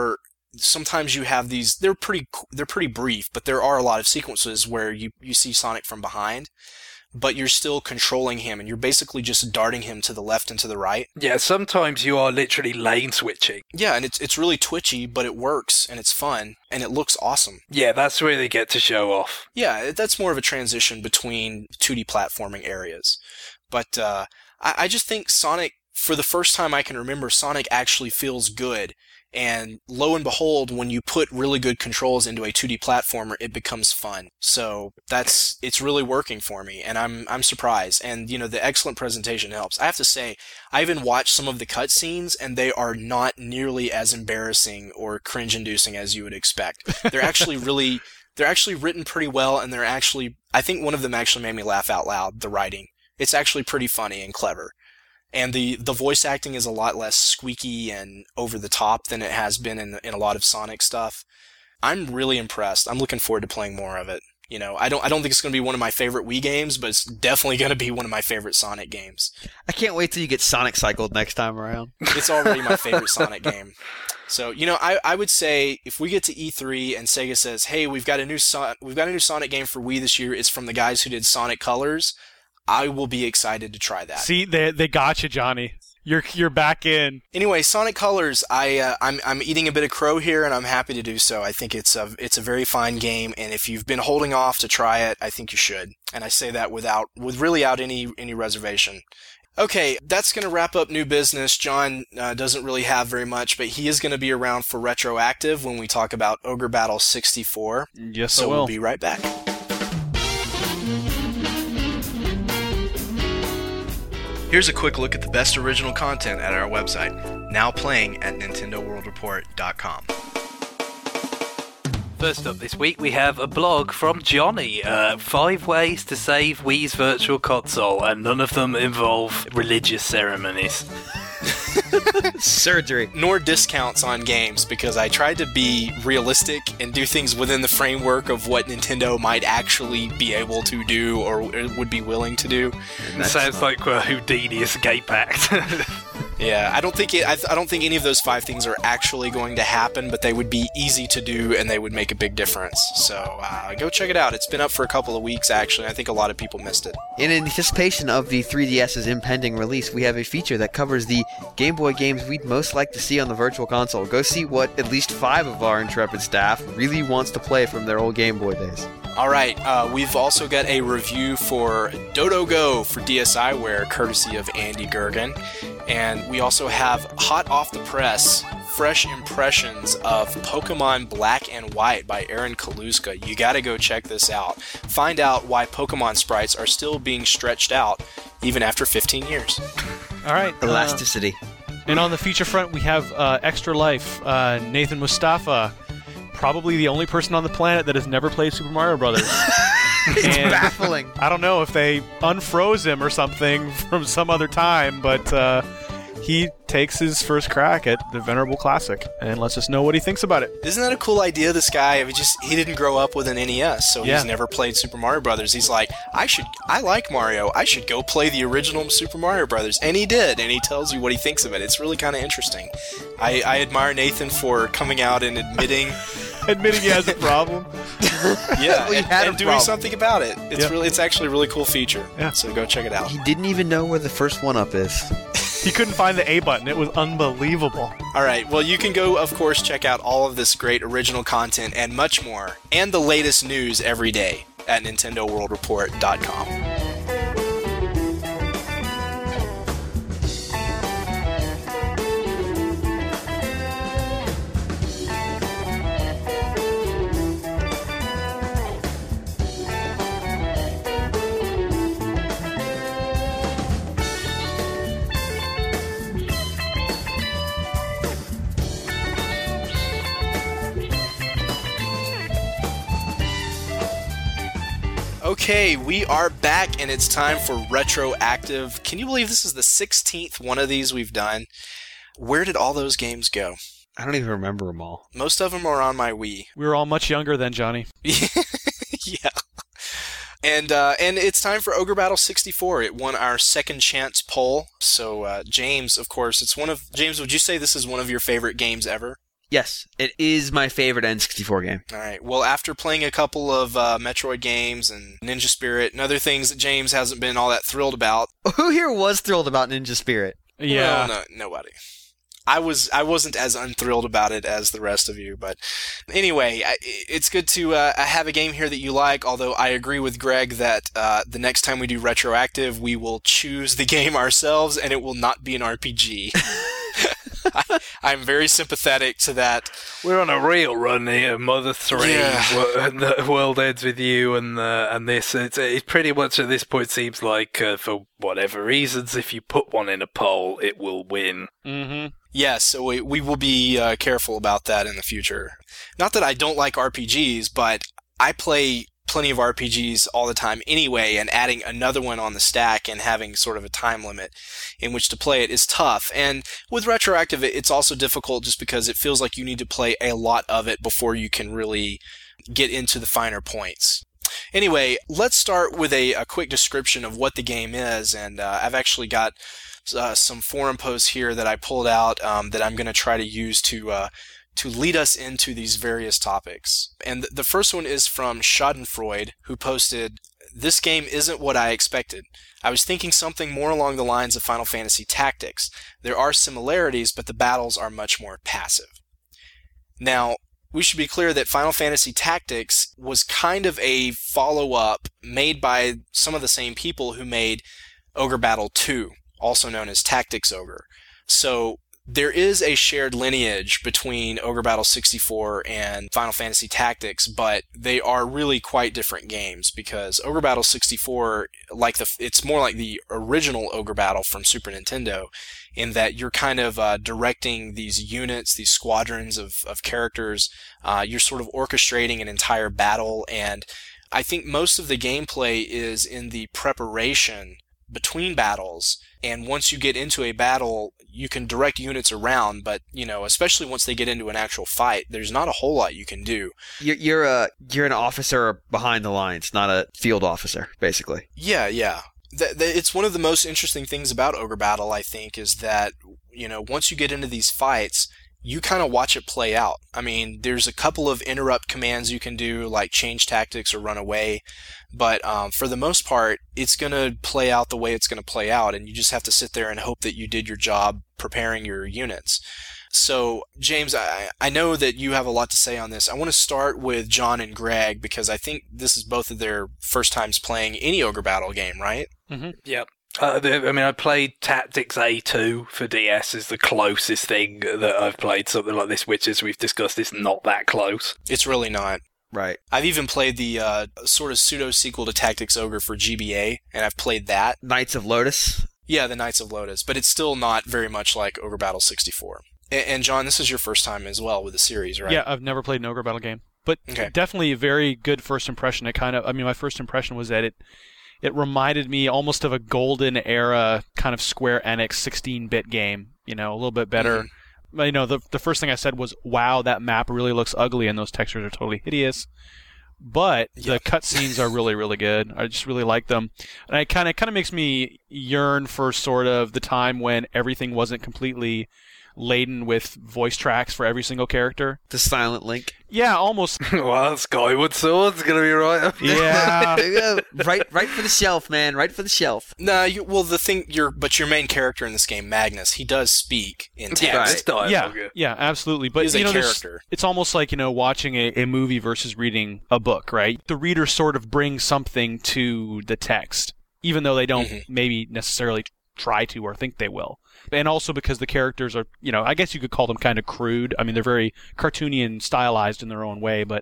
sometimes you have these, they're pretty brief, but there are a lot of sequences where you see Sonic from behind, but you're still controlling him, and you're basically just darting him to the left and to the right. Yeah, sometimes you are literally lane switching. Yeah, and it's really twitchy, but it works, and it's fun, and it looks awesome. Yeah, that's where they get to show off. Yeah, that's more of a transition between 2D platforming areas. But I just think Sonic, for the first time I can remember, Sonic actually feels good. And lo and behold, when you put really good controls into a 2D platformer, it becomes fun. So it's really working for me, and I'm surprised. And the excellent presentation helps. I have to say, I even watched some of the cutscenes, and they are not nearly as embarrassing or cringe-inducing as you would expect. They're actually written pretty well, and I think one of them actually made me laugh out loud. The writing, it's actually pretty funny and clever. And the voice acting is a lot less squeaky and over the top than it has been in a lot of Sonic stuff. I'm really impressed. I'm looking forward to playing more of it. I don't think it's going to be one of my favorite Wii games, but it's definitely going to be one of my favorite Sonic games. I can't wait till you get Sonic cycled next time around. It's already my favorite Sonic game. So, I would say if we get to E3 and Sega says, "Hey, we've got a new Sonic game for Wii this year. It's from the guys who did Sonic Colors," I will be excited to try that. See, they got you, Johnny. You're back in. Anyway, Sonic Colors. I'm eating a bit of crow here, and I'm happy to do so. I think it's a very fine game, and if you've been holding off to try it, I think you should. And I say that without any reservation. Okay, that's going to wrap up new business. John doesn't really have very much, but he is going to be around for Retroactive when we talk about Ogre Battle 64. Yes, so I will. We'll be right back. Here's a quick look at the best original content at our website, now playing at NintendoWorldReport.com. First up this week, we have a blog from Johnny. 5 ways to save Wii's Virtual Console, and none of them involve religious ceremonies. Surgery. Nor discounts on games, because I tried to be realistic and do things within the framework of what Nintendo might actually be able to do or would be willing to do. Sounds like a Houdini escape pact. Yeah, I don't think any of those 5 things are actually going to happen, but they would be easy to do and they would make a big difference. So go check it out. It's been up for a couple of weeks, actually. I think a lot of people missed it. In anticipation of the 3DS's impending release, we have a feature that covers the Game Boy games we'd most like to see on the Virtual Console. Go see what at least 5 of our intrepid staff really wants to play from their old Game Boy days. All right, we've also got a review for Dodo Go for DSiWare, courtesy of Andy Gergen. And we also have hot off the press, fresh impressions of Pokemon Black and White by Aaron Kaluska. You gotta go check this out. Find out why Pokemon sprites are still being stretched out even after 15 years. All right. Elasticity. And on the feature front, we have Extra Life, Nathan Mustafa, probably the only person on the planet that has never played Super Mario Brothers. It's baffling. I don't know if they unfroze him or something from some other time, but he takes his first crack at the Venerable Classic and lets us know what he thinks about it. Isn't that a cool idea? This guy, he didn't grow up with an NES, so he's never played Super Mario Brothers. He's like, I like Mario. I should go play the original Super Mario Brothers. And he did, and he tells you what he thinks of it. It's really kind of interesting. I admire Nathan for coming out and admitting he has a problem. Yeah, and doing something about it. It's actually a really cool feature. Yeah. So go check it out. He didn't even know where the first one-up is. He couldn't find the A button. It was unbelievable. All right. Well, you can go, of course, check out all of this great original content and much more, and the latest news every day at NintendoWorldReport.com. Okay, we are back, and it's time for Retroactive. Can you believe this is the 16th one of these we've done? Where did all those games go? I don't even remember them all. Most of them are on my Wii. We were all much younger then, Johnny. Yeah. And it's time for Ogre Battle 64. It won our second chance poll. So, James, of course, James, would you say this is one of your favorite games ever? Yes, it is my favorite N64 game. All right. Well, after playing a couple of Metroid games and Ninja Spirit and other things that James hasn't been all that thrilled about. Who here was thrilled about Ninja Spirit? Yeah. Well, no, nobody. I wasn't as unthrilled about it as the rest of you, but anyway, it's good to have a game here that you like, although I agree with Greg that the next time we do Retroactive, we will choose the game ourselves, and it will not be an RPG. I'm very sympathetic to that. We're on a real run here, Mother 3, and the world ends with you, and this. It's pretty much at this point seems like, for whatever reasons, if you put one in a poll, it will win. Mm-hmm. Yes, so we will be careful about that in the future. Not that I don't like RPGs, but I play plenty of RPGs all the time anyway, and adding another one on the stack and having sort of a time limit in which to play it is tough. And with Retroactive, it's also difficult just because it feels like you need to play a lot of it before you can really get into the finer points. Anyway, let's start with a quick description of what the game is, and I've actually got some forum posts here that I pulled out that I'm going to try to use to lead us into these various topics. And the first one is from Schadenfreude, who posted, "This game isn't what I expected. I was thinking something more along the lines of Final Fantasy Tactics. There are similarities, but the battles are much more passive." Now, we should be clear that Final Fantasy Tactics was kind of a follow-up made by some of the same people who made Ogre Battle 2, also known as Tactics Ogre. So there is a shared lineage between Ogre Battle 64 and Final Fantasy Tactics, but they are really quite different games because Ogre Battle 64, it's more like the original Ogre Battle from Super Nintendo, in that you're kind of directing these units, these squadrons of characters. You're sort of orchestrating an entire battle, and I think most of the gameplay is in the preparation between battles, and once you get into a battle, you can direct units around, but, especially once they get into an actual fight, there's not a whole lot you can do. You're an officer behind the lines, not a field officer, basically. Yeah. It's one of the most interesting things about Ogre Battle, I think, is that, once you get into these fights, you kind of watch it play out. I mean, there's a couple of interrupt commands you can do, like change tactics or run away, but for the most part, it's going to play out the way it's going to play out, and you just have to sit there and hope that you did your job preparing your units. So, James, I know that you have a lot to say on this. I want to start with John and Greg, because I think this is both of their first times playing any Ogre Battle game, right? Mm-hmm. Yep. I played Tactics A2 for DS is the closest thing that I've played something like this, which, as we've discussed, is not that close. It's really not. Right. I've even played the sort of pseudo-sequel to Tactics Ogre for GBA, and I've played that. Knights of Lotus? Yeah, the Knights of Lotus, but it's still not very much like Ogre Battle 64. And John, this is your first time as well with the series, right? Yeah, I've never played an Ogre Battle game, but definitely a very good first impression. My first impression was that it reminded me almost of a golden era kind of Square Enix 16-bit game, a little bit better. Mm-hmm. The first thing I said was, wow, that map really looks ugly and those textures are totally hideous. But the cutscenes are really, really good. I just really like them. And it kind of makes me yearn for sort of the time when everything wasn't completely laden with voice tracks for every single character. The Silent Link. Yeah, almost. Well, Skyward Sword's gonna be right up. Yeah. right for the shelf, man. Right for the shelf. No, your main character in this game, Magnus, he does speak in text. Yeah, absolutely. But he's a character. It's almost like watching a movie versus reading a book, right? The reader sort of brings something to the text, even though they don't maybe necessarily try to or think they will. And also because the characters are, I guess you could call them kind of crude. I mean, they're very cartoony and stylized in their own way, but,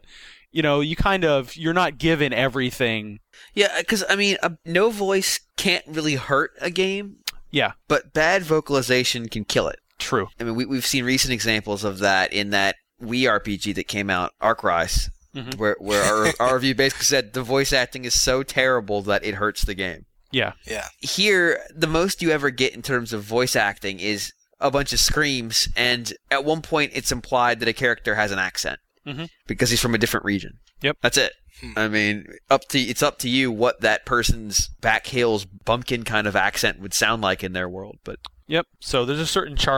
you're not given everything. Yeah, because, no voice can't really hurt a game. Yeah. But bad vocalization can kill it. True. I mean, we've seen recent examples of that in that Wii RPG that came out, Arcrise, where our review basically said the voice acting is so terrible that it hurts the game. Yeah. Here, the most you ever get in terms of voice acting is a bunch of screams, and at one point it's implied that a character has an accent because he's from a different region. Yep. That's it. I mean, it's up to you what that person's back hills bumpkin kind of accent would sound like in their world, but Yep. So there's a certain charm there.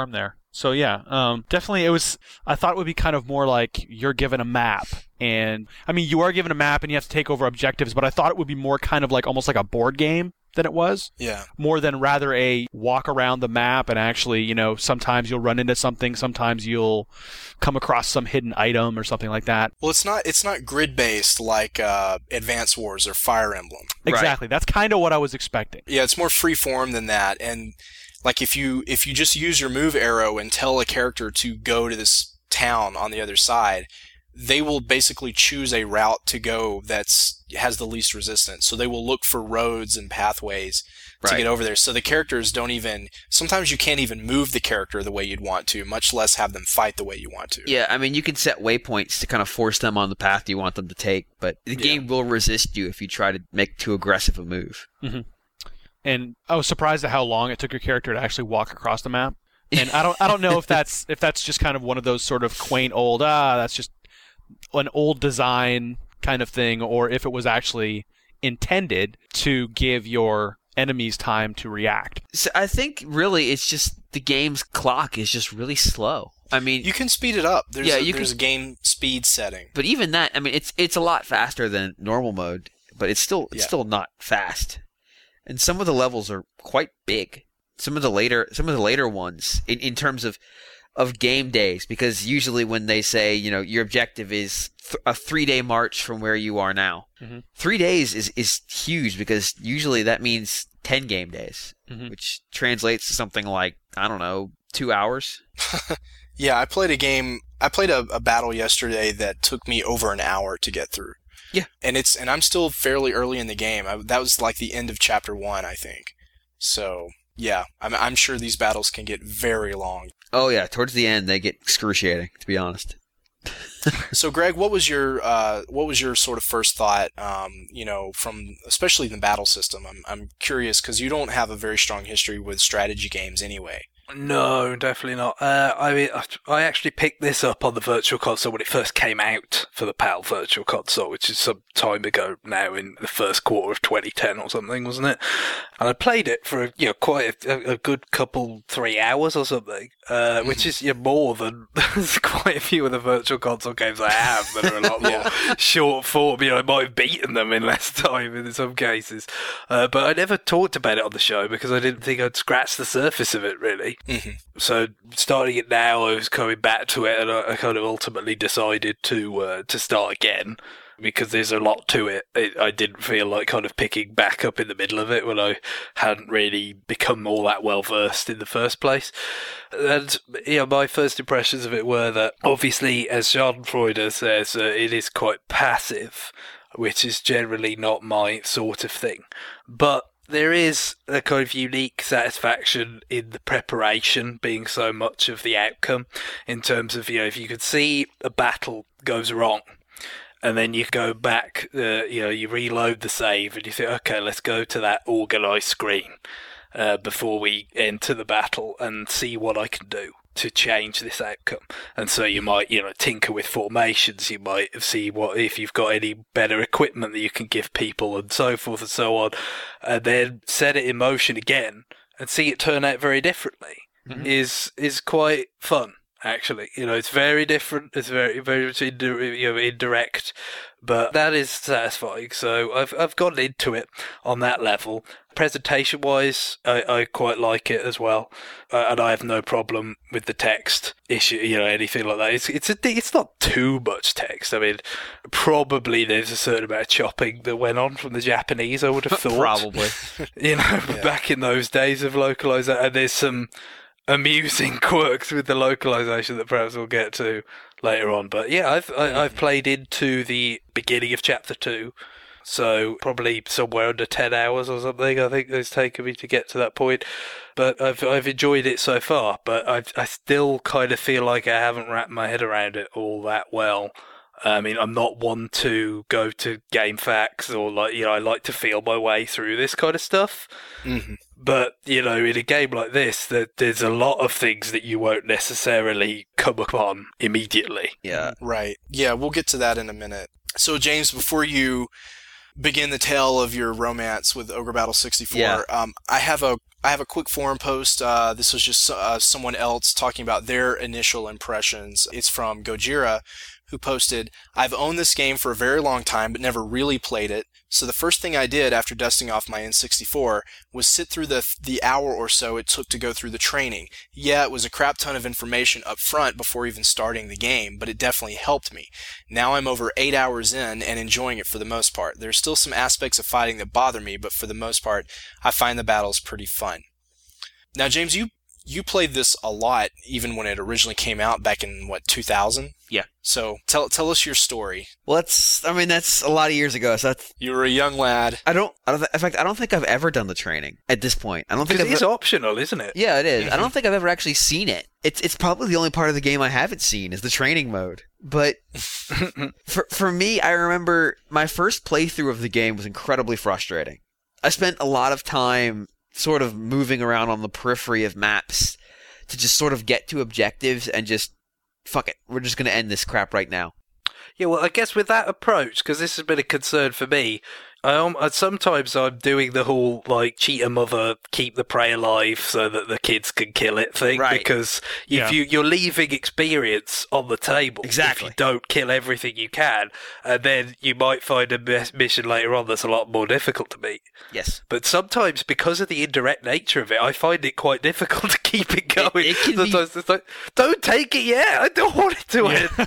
So yeah, definitely it was. I thought it would be kind of more like you're given a map, and I mean you are given a map and you have to take over objectives, but I thought it would be more kind of like almost like a board game than it was. Yeah. More than rather a walk around the map and actually, sometimes you'll run into something, sometimes you'll come across some hidden item or something like that. Well, it's not grid based like Advance Wars or Fire Emblem. Exactly. Right. That's kind of what I was expecting. Yeah, it's more free form than that, and like if you just use your move arrow and tell a character to go to this town on the other side, they will basically choose a route to go has the least resistance. So they will look for roads and pathways to get over there. So the characters sometimes you can't even move the character the way you'd want to, much less have them fight the way you want to. Yeah, I mean, you can set waypoints to kind of force them on the path you want them to take, but the game will resist you if you try to make too aggressive a move. Mm-hmm. And I was surprised at how long it took your character to actually walk across the map. And I don't know if that's just kind of one of those sort of quaint old that's just an old design kind of thing, or if it was actually intended to give your enemies time to react. So I think really it's just the game's clock is just really slow. I mean, you can speed it up. There's a game speed setting. But even that, I mean, it's a lot faster than normal mode, but it's still not fast. And some of the levels are quite big. Some of the later ones in terms of game days, because usually when they say, your objective is a 3-day march from where you are now. Mm-hmm. 3 days is huge, because usually that means 10 game days, mm-hmm. which translates to something like, 2 hours. Yeah, I played a battle yesterday that took me over an hour to get through. Yeah. And I'm still fairly early in the game. That was like the end of chapter 1, I think. So, yeah, I'm sure these battles can get very long. Oh yeah, towards the end they get excruciating, to be honest. So, Greg, what was your sort of first thought? From especially the battle system. I'm curious because you don't have a very strong history with strategy games anyway. No, definitely not. I actually picked this up on the Virtual Console when it first came out for the PAL Virtual Console, which is some time ago now, in the first quarter of 2010 or something, wasn't it? And I played it for quite a good couple 3 hours or something, which is more than quite a few of the Virtual Console games I have that are a lot more short form. I might have beaten them in less time in some cases, but I never talked about it on the show because I didn't think I'd scratched the surface of it really. Mm-hmm. So starting it now, I was coming back to it, and I kind of ultimately decided to start again because there's a lot to it. I didn't feel like kind of picking back up in the middle of it when I hadn't really become all that well versed in the first place. And my first impressions of it were that obviously, as Schadenfreude says, it is quite passive, which is generally not my sort of thing, but there is a kind of unique satisfaction in the preparation being so much of the outcome, in terms of, if you could see a battle goes wrong, and then you go back, you reload the save, and you think, okay, let's go to that organised screen before we enter the battle and see what I can do to change this outcome. And so you might, tinker with formations, you might see if you've got any better equipment that you can give people, and so forth and so on, and then set it in motion again and see it turn out very differently. Mm-hmm. is quite fun. Actually, it's very different. It's very, very much indirect, but that is satisfying. So I've gotten into it on that level. Presentation-wise, I quite like it as well, and I have no problem with the text issue. Anything like that. It's not too much text. I mean, probably there's a certain amount of chopping that went on from the Japanese, I would have thought. Probably. Back in those days of localization, and there's some amusing quirks with the localization that perhaps we'll get to later on. But yeah, I've played into the beginning of chapter 2, so probably somewhere under 10 hours or something I think it's taken me to get to that point. But I've enjoyed it so far, but I still kind of feel like I haven't wrapped my head around it all that well. I mean, I'm not one to go to GameFAQs or I like to feel my way through this kind of stuff. Mm-hmm. But, in a game like this, there's a lot of things that you won't necessarily come upon immediately. Yeah. Right. Yeah, we'll get to that in a minute. So, James, before you begin the tale of your romance with Ogre Battle 64, I have a I have a quick forum post. This was just someone else talking about their initial impressions. It's from Gojira, who posted, "I've owned this game for a very long time but never really played it. So the first thing I did after dusting off my N64 was sit through the hour or so it took to go through the training. Yeah, it was a crap ton of information up front before even starting the game, but it definitely helped me. Now I'm over 8 hours in and enjoying it for the most part. There's still some aspects of fighting that bother me, but for the most part, I find the battles pretty fun." Now, James, you played this a lot, even when it originally came out back in, 2000? Yeah. So tell us your story. Well, that's a lot of years ago. So You were a young lad. in fact, I don't think I've ever done the training at this point. I don't think Because it is optional, isn't it? Yeah, it is. I don't think I've ever actually seen it. It's probably the only part of the game I haven't seen is the training mode. But for me, I remember my first playthrough of the game was incredibly frustrating. I spent a lot of time sort of moving around on the periphery of maps to just sort of get to objectives and just, fuck it, we're just going to end this crap right now. Yeah, well, I guess with that approach, because this has been a concern for me, sometimes I'm doing the whole, cheat a mother, keep the prey alive so that the kids can kill it thing, Right. because if you're leaving experience on the table Exactly. if you don't kill everything you can, and then you might find a mission later on that's a lot more difficult to beat. Yes. But sometimes, because of the indirect nature of it, I find it quite difficult to keep it going. It can be- Sometimes it's like, don't take it yet, I don't want it to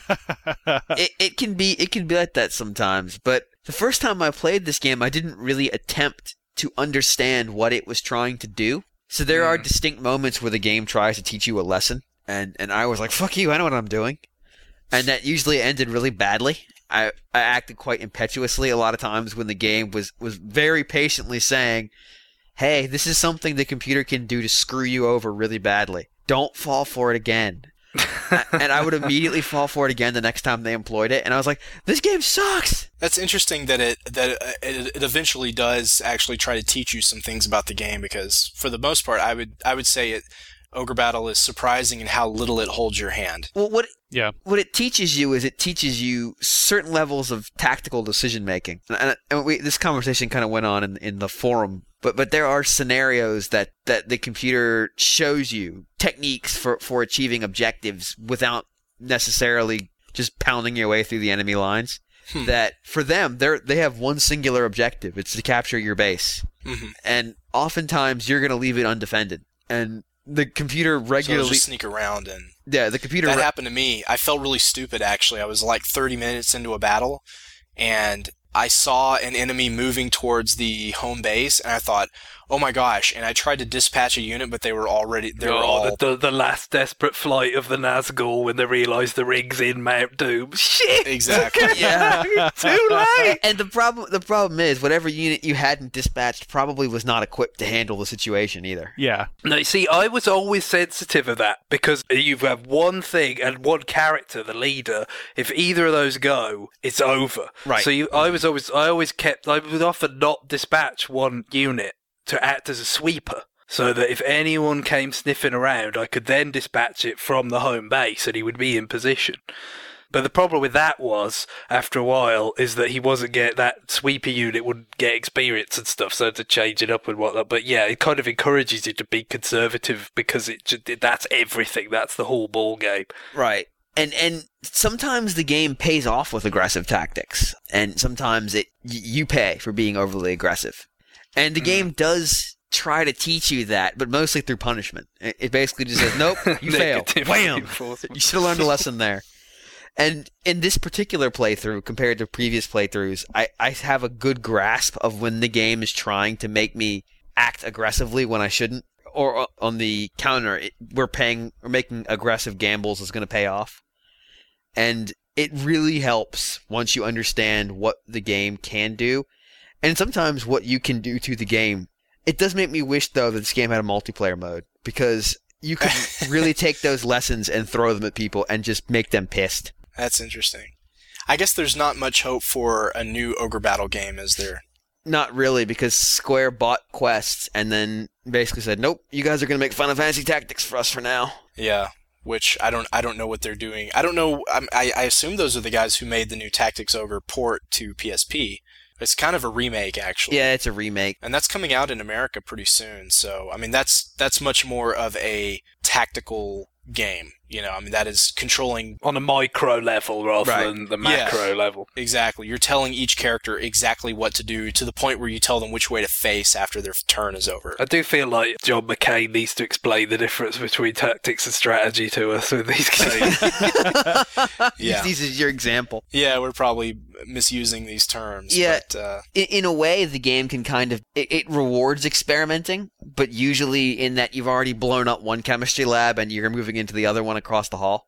end. It can be like that sometimes, but the first time I played this game, I didn't really attempt to understand what it was trying to do. So there are distinct moments where the game tries to teach you a lesson, and I was like, fuck you, I know what I'm doing. And that usually ended really badly. I acted quite impetuously a lot of times when the game was very patiently saying, hey, this is something the computer can do to screw you over really badly. Don't fall for it again. And I would immediately fall for it again the next time they employed it, and I was like, "This game sucks." That's interesting that it eventually does actually try to teach you some things about the game, because for the most part, I would say Ogre Battle is surprising in how little it holds your hand. Well, what it teaches you is it teaches you certain levels of tactical decision making, and this conversation kind of went on in the forum. But there are scenarios that the computer shows you techniques for achieving objectives without necessarily just pounding your way through the enemy lines. That for them, they have one singular objective. It's to capture your base. Mm-hmm. And oftentimes you're going to leave it undefended. And the computer So regularly... just sneak around and... Yeah, the computer... That happened to me. I felt really stupid, actually. I was like 30 minutes into a battle, and I saw an enemy moving towards the home base, and I thought, oh my gosh, and I tried to dispatch a unit, but they were all... The last desperate flight of the Nazgul when they realised the ring's in Mount Doom. Shit! Exactly. Yeah. Too late! And the problem is, whatever unit you hadn't dispatched probably was not equipped to handle the situation either. Yeah. No, you see, I was always sensitive of that, because you have one thing and one character, the leader. If either of those go, it's over. Right. So I would often not dispatch one unit to act as a sweeper, so that if anyone came sniffing around, I could then dispatch it from the home base and he would be in position. But the problem with that was, after a while, is that that sweeper unit wouldn't get experience and stuff, so to change it up and whatnot. But yeah, it kind of encourages you to be conservative, because that's everything. That's the whole ball game. Right. And sometimes the game pays off with aggressive tactics, and sometimes you pay for being overly aggressive. And the game does try to teach you that, but mostly through punishment. It basically just says, nope, you failed. Negative Wham! reinforcement. You should have learned a lesson there. And in this particular playthrough, compared to previous playthroughs, I have a good grasp of when the game is trying to make me act aggressively when I shouldn't. Or on the counter, we're making aggressive gambles is going to pay off. And it really helps once you understand what the game can do, and sometimes what you can do to the game. It does make me wish, though, that this game had a multiplayer mode, because you could really take those lessons and throw them at people and just make them pissed. That's interesting. I guess there's not much hope for a new Ogre Battle game, is there? Not really, because Square bought Quest and then basically said, nope, you guys are going to make Final Fantasy Tactics for us for now. Yeah, which I don't know what they're doing. I don't know. I assume those are the guys who made the new Tactics Ogre port to PSP. It's kind of a remake, actually. Yeah, it's a remake. And that's coming out in America pretty soon. So, I mean, that's much more of a tactical game. I mean, that is controlling on a micro level rather than the macro level. Exactly. You're telling each character exactly what to do to the point where you tell them which way to face after their turn is over. I do feel like John McCain needs to explain the difference between tactics and strategy to us with these games. Yeah. This is your example. Yeah, we're probably misusing these terms. Yeah. But, in a way, the game can kind of... It rewards experimenting, but usually in that you've already blown up one chemistry lab and you're moving into the other one across the hall.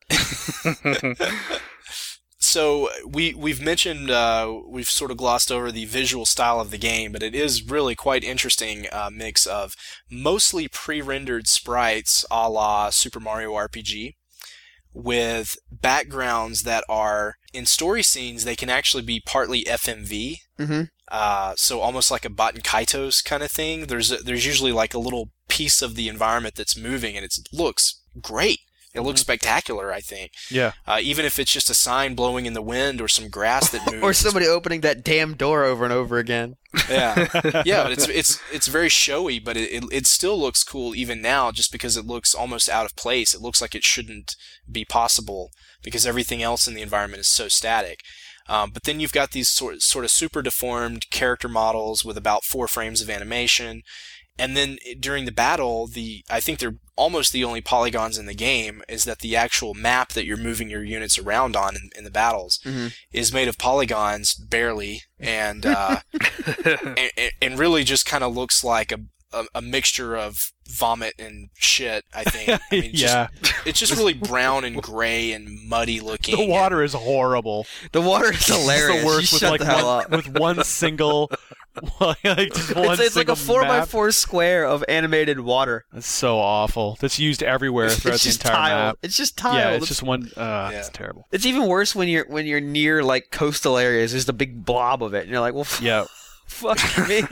So we've mentioned, we've sort of glossed over the visual style of the game, but it is really quite interesting mix of mostly pre-rendered sprites a la Super Mario RPG with backgrounds that are, in story scenes, they can actually be partly FMV. Mm-hmm. So almost like a Baten Kaitos kind of thing. There's usually like a little piece of the environment that's moving, and it looks great. It looks spectacular, I think. Yeah. Even if it's just a sign blowing in the wind or some grass that moves. Or somebody opening that damn door over and over again. Yeah. Yeah, but it's very showy, but it still looks cool even now just because it looks almost out of place. It looks like it shouldn't be possible because everything else in the environment is so static. But then you've got these sort of super deformed character models with about 4 frames of animation. And then during the battle, I think they're almost the only polygons in the game is that the actual map that you're moving your units around on in the battles is made of polygons, barely, and and really just kind of looks like a mixture of vomit and shit, I think. I mean, it's just really brown and gray and muddy looking. The water is horrible. The water is hilarious. It's the worst with one single... just one it's like a 4x4 map. square of animated water. That's so awful. That's used everywhere throughout the entire map. It's just tiled. Yeah, it's just one. It's terrible. It's even worse when you're near like coastal areas. There's the big blob of it, and you're like, well, fuck me.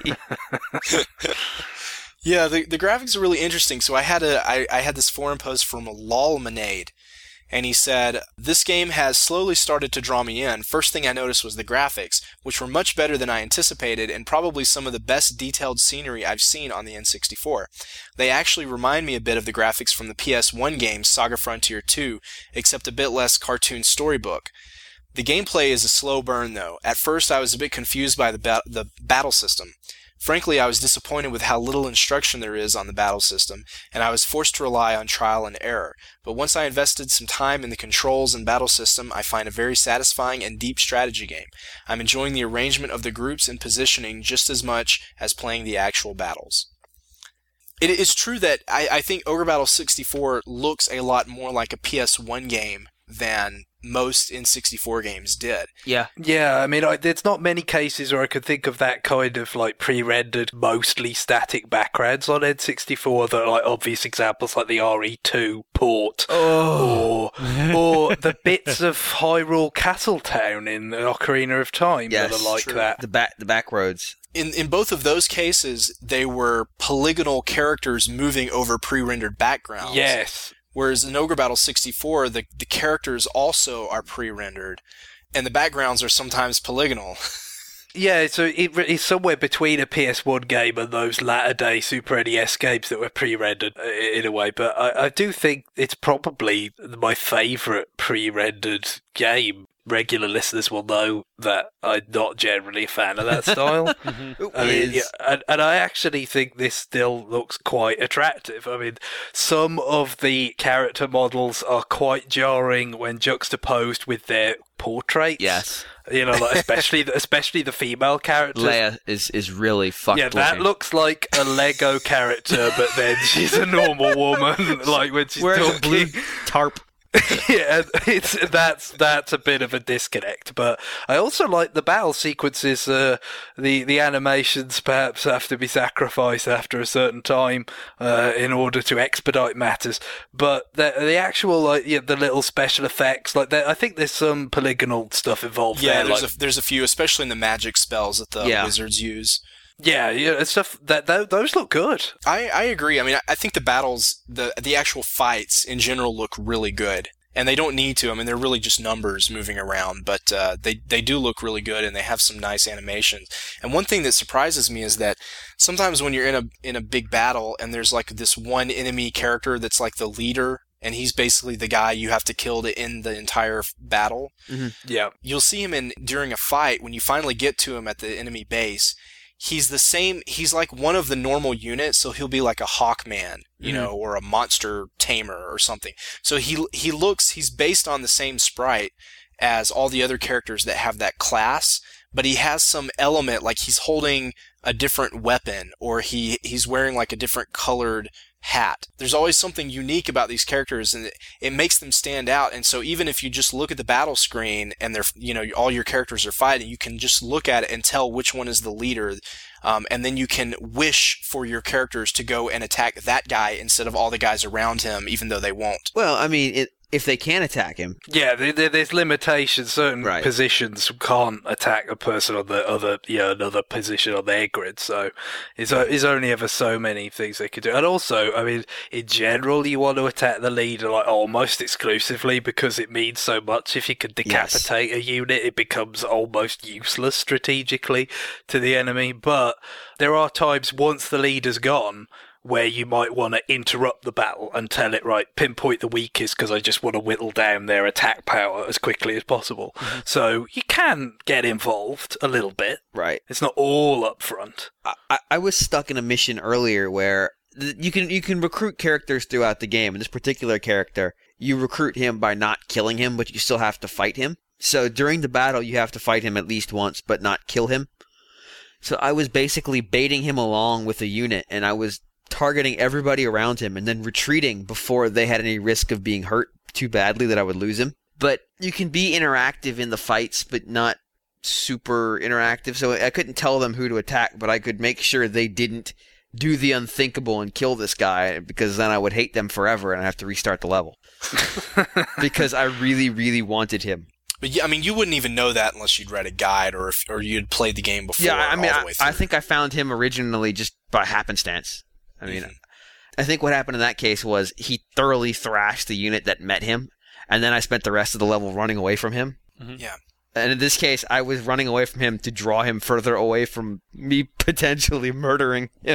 Yeah, the graphics are really interesting. So I had this forum post from Lolmanade, and he said, "This game has slowly started to draw me in. First thing I noticed was the graphics, which were much better than I anticipated and probably some of the best detailed scenery I've seen on the N64. They actually remind me a bit of the graphics from the PS1 game Saga Frontier 2, except a bit less cartoon storybook. The gameplay is a slow burn though. At first I was a bit confused by the battle system. Frankly, I was disappointed with how little instruction there is on the battle system, and I was forced to rely on trial and error. But once I invested some time in the controls and battle system, I find a very satisfying and deep strategy game. I'm enjoying the arrangement of the groups and positioning just as much as playing the actual battles." It is true that I think Ogre Battle 64 looks a lot more like a PS1 game than most N64 games did. Yeah. Yeah, I mean, there's not many cases where I could think of that kind of, like, pre-rendered, mostly static backgrounds on N64 that are, like, obvious examples like the RE2 port. Or the bits of Hyrule Castletown in Ocarina of Time that are like true. that. The back roads. In both of those cases, they were polygonal characters moving over pre-rendered backgrounds. Yes. Whereas in Ogre Battle 64, the characters also are pre-rendered, and the backgrounds are sometimes polygonal. Yeah, so it's somewhere between a PS1 game and those latter-day Super NES games that were pre-rendered in a way, but I do think it's probably my favourite pre-rendered game. Regular listeners will know that I'm not generally a fan of that style. And I actually think this still looks quite attractive. I mean, some of the character models are quite jarring when juxtaposed with their portraits. Yes. You know, like especially the female characters. Leia is really fucked. Yeah, that looks like a Lego character, but then she's a normal woman. Like when she's wearing talking. a blue tarp. Yeah, that's a bit of a disconnect, but I also like the battle sequences. The animations perhaps have to be sacrificed after a certain time in order to expedite matters. But the actual the little special effects, I think there's some polygonal stuff involved. Yeah, there, there's a few, especially in the magic spells that the wizards use. Yeah, stuff those look good. I agree. I mean, I think the battles, the actual fights in general look really good. And they don't need to. I mean, they're really just numbers moving around, but they do look really good, and they have some nice animations. And one thing that surprises me is that sometimes when you're in a big battle and there's like this one enemy character that's like the leader, and he's basically the guy you have to kill to end the entire battle. Mm-hmm. Yeah, you'll see him during a fight when you finally get to him at the enemy base. He's the same. He's like one of the normal units, so he'll be like a Hawkman, you know, or a monster tamer or something. So he's based on the same sprite as all the other characters that have that class, but he has some element, like he's holding a different weapon, or he's wearing like a different colored hat. There's always something unique about these characters, and it makes them stand out. And so even if you just look at the battle screen and they're, you know, all your characters are fighting, you can just look at it and tell which one is the leader. And then you can wish for your characters to go and attack that guy instead of all the guys around him, even though they won't. Well, I mean, if they can attack him. Yeah, there's limitations. Certain positions can't attack a person on the other, another position on their grid. So it's only ever so many things they could do. And also, I mean, in general, you want to attack the leader like almost exclusively because it means so much. If you can decapitate a unit, it becomes almost useless strategically to the enemy. But there are times once the leader's gone where you might want to interrupt the battle and tell it, right, pinpoint the weakest because I just want to whittle down their attack power as quickly as possible. Mm-hmm. So you can get involved a little bit. Right. It's not all up front. I was stuck in a mission earlier where you can recruit characters throughout the game. And this particular character, you recruit him by not killing him, but you still have to fight him. So during the battle, you have to fight him at least once, but not kill him. So I was basically baiting him along with a unit, and I was targeting everybody around him and then retreating before they had any risk of being hurt too badly that I would lose him. But you can be interactive in the fights, but not super interactive. So I couldn't tell them who to attack, but I could make sure they didn't do the unthinkable and kill this guy, because then I would hate them forever and I'd have to restart the level. Because I really, really wanted him. But yeah, I mean, you wouldn't even know that unless you'd read a guide or you'd played the game before. Yeah, I mean, all the way through. I think I found him originally just by happenstance. I mean, I think what happened in that case was he thoroughly thrashed the unit that met him, and then I spent the rest of the level running away from him. Mm-hmm. Yeah. And in this case, I was running away from him to draw him further away from me potentially murdering him.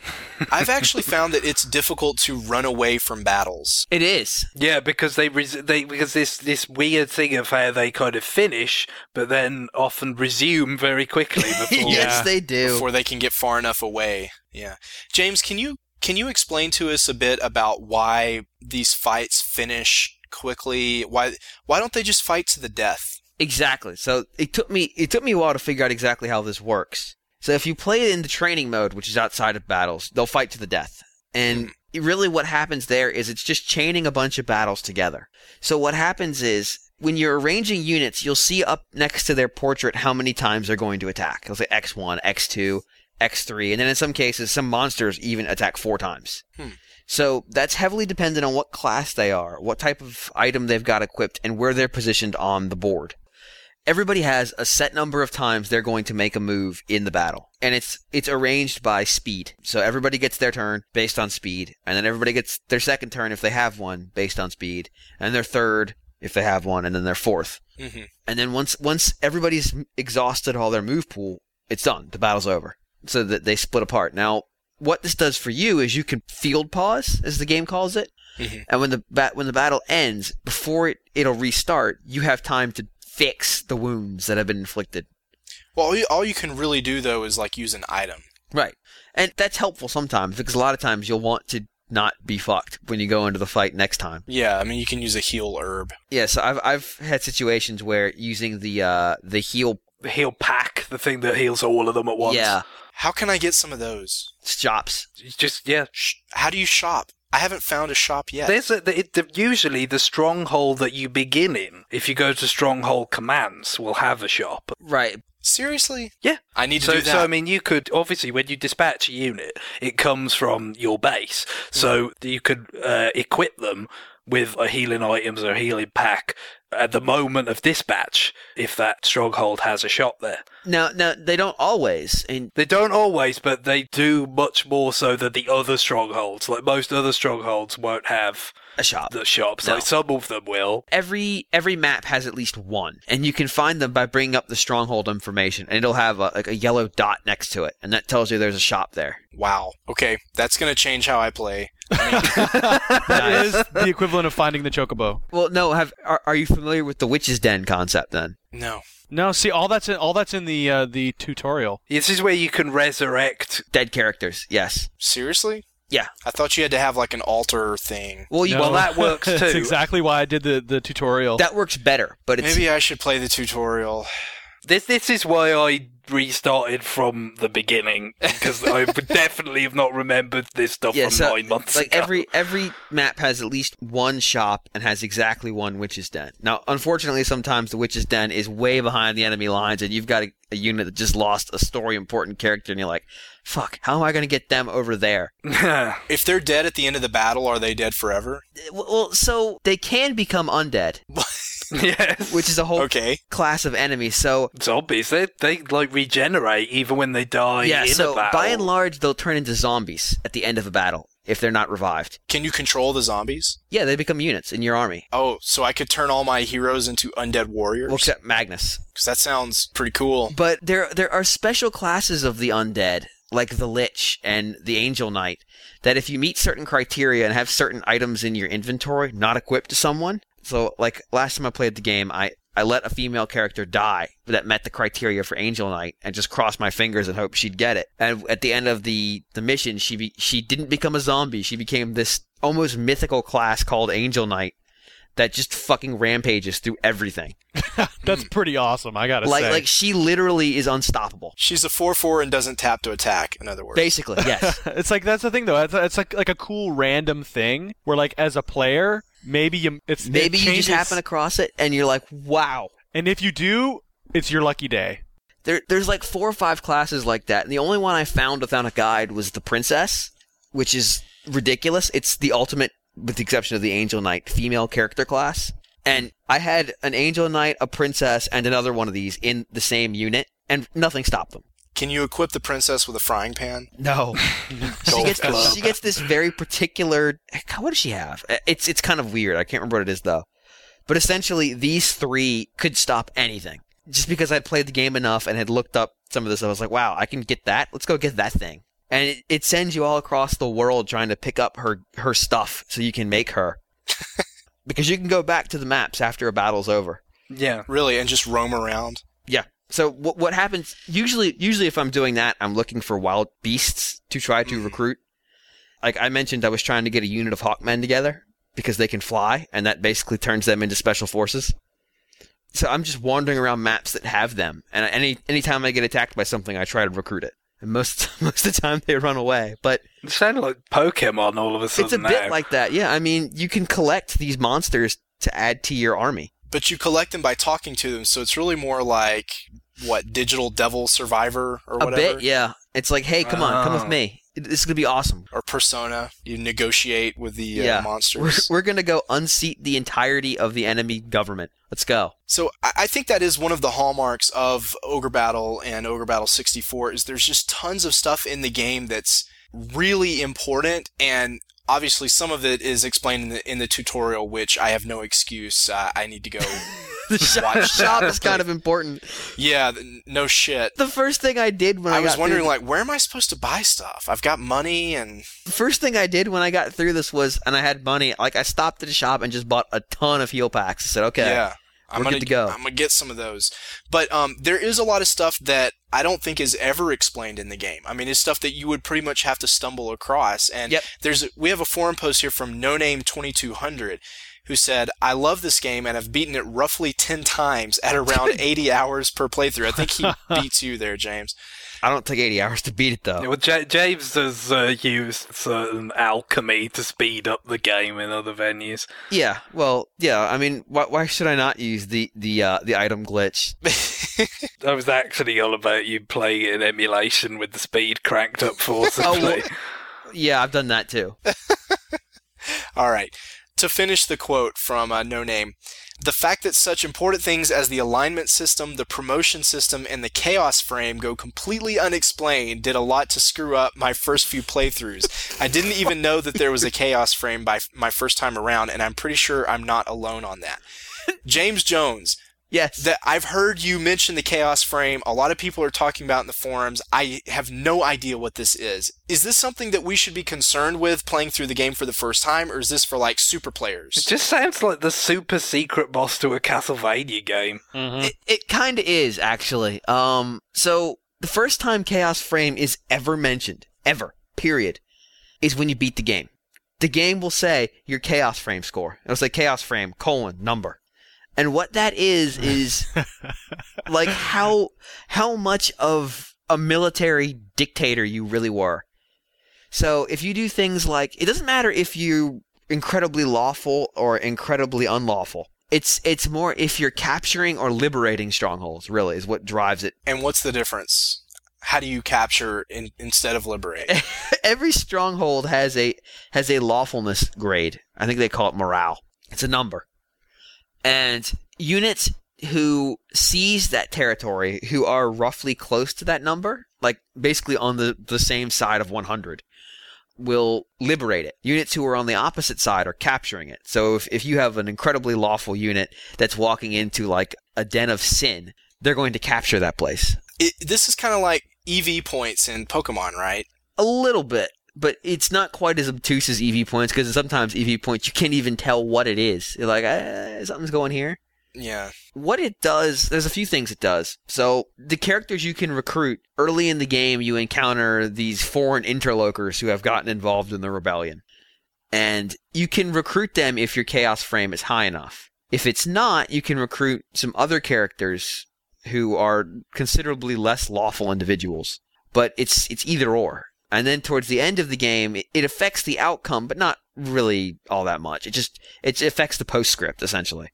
I've actually found that it's difficult to run away from battles. It is. Yeah, because because this weird thing of how they kind of finish, but then often resume very quickly before. Yes, they do. Before they can get far enough away. Yeah. James, can you explain to us a bit about why these fights finish quickly? Why don't they just fight to the death? Exactly. So it took me a while to figure out exactly how this works. So if you play it in the training mode, which is outside of battles, they'll fight to the death. And really what happens there is it's just chaining a bunch of battles together. So what happens is when you're arranging units, you'll see up next to their portrait how many times they're going to attack. It'll say X1, X2, X3, and then in some cases, some monsters even attack 4 times. So that's heavily dependent on what class they are, what type of item they've got equipped, and where they're positioned on the board. Everybody has a set number of times they're going to make a move in the battle, and it's arranged by speed. So everybody gets their turn based on speed, and then everybody gets their second turn if they have one based on speed, and their third if they have one, and then their fourth. Mm-hmm. And then once everybody's exhausted all their move pool, it's done. The battle's over. So that they split apart. Now, what this does for you is you can field pause, as the game calls it, and when the battle ends, before it'll restart, you have time to fix the wounds that have been inflicted. Well, all you can really do, though, is like use an item. Right. And that's helpful sometimes, because a lot of times you'll want to not be fucked when you go into the fight next time. Yeah, I mean, you can use a heal herb. Yeah, so I've had situations where using the heal pack, the thing that heals all of them at once. Yeah. How can I get some of those? Shops. How do you shop? I haven't found a shop yet. Usually the stronghold that you begin in, if you go to stronghold commands, will have a shop. Right. Seriously? Yeah. I need to do that. So, I mean, you could, obviously, when you dispatch a unit, it comes from your base. So you could equip them with healing items or healing pack at the moment of dispatch if that stronghold has a shop there. Now they don't always. And They don't always, but they do much more so than the other strongholds. Like most other strongholds won't have a shop. the shops. No. Like some of them will. Every map has at least one, and you can find them by bringing up the stronghold information, and it'll have a yellow dot next to it, and that tells you there's a shop there. Wow. Okay, that's going to change how I play. I mean, That is the equivalent of finding the chocobo. Well, no, are you familiar with the Witch's Den concept then? no. No, see, all that's in the tutorial. This is where you can resurrect. Dead characters, yes. Seriously? Yeah. I thought you had to have like an altar thing. Well, No. Well, that works too. That's exactly why I did the tutorial. that works better, but it's Maybe I should play the tutorial. This is why I restarted from the beginning, because I would definitely have not remembered this stuff yeah, from so, 9 months like ago. every map has at least one shop and has exactly one Witch's Den. Now, unfortunately, sometimes the Witch's Den is way behind the enemy lines, and you've got a unit that just lost a story important character, and you're like, fuck, how am I going to get them over there? If they're dead at the end of the battle, are they dead forever? Well, so they can become undead, Yes. which is a whole Okay. class of enemies. So Zombies, they like regenerate even when they die yeah, in so a battle. by and large, they'll turn into zombies at the end of a battle if they're not revived. Can you control the zombies? Yeah, they become units in your army. Oh, so I could turn all my heroes into undead warriors? Well, except Magnus. Because that sounds pretty cool. But there are special classes of the undead, like the Lich and the Angel Knight, that if you meet certain criteria and have certain items in your inventory not equipped to someone, so like last time I played the game, I let a female character die that met the criteria for Angel Knight and just crossed my fingers and hoped she'd get it. And at the end of the mission, she didn't become a zombie. She became this almost mythical class called Angel Knight that just fucking rampages through everything. That's pretty awesome, I gotta say. Like she literally is unstoppable. She's a 4/4 and doesn't tap to attack, in other words. Basically, yes. It's like that's the thing though. It's like a cool random thing where like as a player, maybe you just happen across it and you're like, wow. and if you do, it's your lucky day. There's like 4 or 5 classes like that, and the only one I found without a guide was the Princess, which is ridiculous. It's the ultimate, with the exception of the Angel Knight, female character class. And I had an Angel Knight, a Princess, and another one of these in the same unit, and nothing stopped them. Can you equip the princess with a frying pan? No. she gets this very particular... What does she have? It's kind of weird. I can't remember what it is, though. But essentially, these 3 could stop anything. Just because I'd played the game enough and had looked up some of this, I was like, wow, I can get that? Let's go get that thing. And it sends you all across the world trying to pick up her stuff so you can make her. Because you can go back to the maps after a battle's over. Yeah. Really, and just roam around? Yeah. So what happens, usually if I'm doing that, I'm looking for wild beasts to try to recruit. Like I mentioned, I was trying to get a unit of Hawkmen together because they can fly, and that basically turns them into special forces. So I'm just wandering around maps that have them, and anytime I get attacked by something, I try to recruit it. And most of the time they run away, but It sounded like Pokemon all of a sudden. it's a bit like that. Yeah, I mean, you can collect these monsters to add to your army. But you collect them by talking to them, so it's really more like, what, Digital Devil Survivor or whatever? A bit, yeah. It's like, hey, come with me. This is gonna be awesome. Or Persona. You negotiate with the monsters. We're gonna go unseat the entirety of the enemy government. Let's go. So I think that is one of the hallmarks of Ogre Battle and Ogre Battle 64 is there's just tons of stuff in the game that's really important, and obviously some of it is explained in the tutorial, which I have no excuse. I need to go The shop is kind of important. Yeah, no shit. The first thing I did when I was got wondering, through, like, where am I supposed to buy stuff? I've got money and... the first thing I did when I got through this was, and I had money, like I stopped at a shop and just bought a ton of heal packs. I said, okay. Yeah. I'm good to go. I'm gonna get some of those, but there is a lot of stuff that I don't think is ever explained in the game. I mean, it's stuff that you would pretty much have to stumble across. And Yep. we have a forum post here from No Name 2200, who said, "I love this game and have beaten it roughly 10 times at around 80 hours per playthrough." I think he beats you there, James. I don't take 80 hours to beat it, though. Well, James has used certain alchemy to speed up the game in other venues. Yeah, well, yeah, I mean, why should I not use the item glitch? I was actually all about you playing in emulation with the speed cranked up forcibly. Yeah, I've done that, too. All right. To finish the quote from No Name, the fact that such important things as the alignment system, the promotion system, and the chaos frame go completely unexplained did a lot to screw up my first few playthroughs. I didn't even know that there was a chaos frame by my first time around, and I'm pretty sure I'm not alone on that. James Jones. Yes. I've heard you mention the chaos frame. A lot of people are talking about in the forums. I have no idea what this is. Is this something that we should be concerned with playing through the game for the first time, or is this for like super players? It just sounds like the super secret boss to a Castlevania game. Mm-hmm. It kind of is, actually. So the first time chaos frame is ever mentioned, ever, period, is when you beat the game. The game will say your chaos frame score. It'll say chaos frame, number. And what that is like how much of a military dictator you really were. So if you do things like, it doesn't matter if you're incredibly lawful or incredibly unlawful. It's more if you're capturing or liberating strongholds, really, is what drives it. And what's the difference? How do you capture instead of liberate? Every stronghold has a lawfulness grade. I think they call it morale. It's a number. And units who seize that territory, who are roughly close to that number, like basically on the same side of 100, will liberate it. Units who are on the opposite side are capturing it. So if you have an incredibly lawful unit that's walking into like a den of sin, they're going to capture that place. This is kind of like EV points in Pokemon, right? A little bit. But it's not quite as obtuse as EV points, because sometimes EV points, you can't even tell what it is. You're like, something's going here. Yeah. What it does, there's a few things it does. So the characters you can recruit, early in the game, you encounter these foreign interlocutors who have gotten involved in the rebellion. And you can recruit them if your chaos frame is high enough. If it's not, you can recruit some other characters who are considerably less lawful individuals. But it's either or. And then towards the end of the game, it affects the outcome, but not really all that much. It affects the postscript, essentially.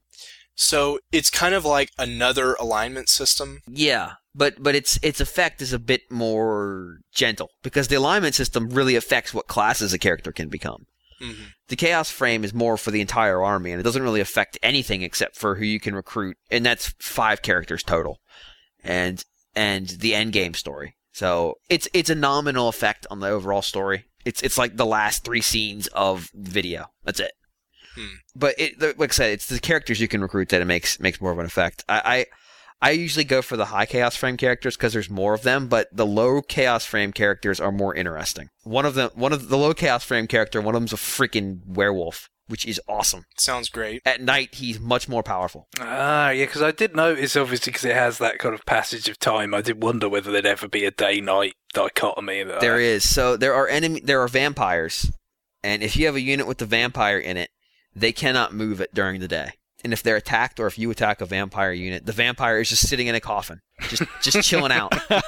So it's kind of like another alignment system? Yeah, but its effect is a bit more gentle, because the alignment system really affects what classes a character can become. Mm-hmm. The Chaos Frame is more for the entire army, and it doesn't really affect anything except for who you can recruit, and that's 5 characters total, and the endgame story. So it's a nominal effect on the overall story. It's like the last 3 scenes of the video. That's it. But like I said, it's the characters you can recruit that it makes more of an effect. I usually go for the high Chaos Frame characters because there's more of them, but the low Chaos Frame characters are more interesting. One of the low Chaos Frame character, one of them's a freaking werewolf, which is awesome. Sounds great. At night, he's much more powerful. Ah, yeah, because I did notice, obviously, because it has that kind of passage of time, I did wonder whether there'd ever be a day-night dichotomy. There is. So there are vampires, and if you have a unit with the vampire in it, they cannot move it during the day. And if they're attacked, or if you attack a vampire unit, the vampire is just sitting in a coffin, just chilling out.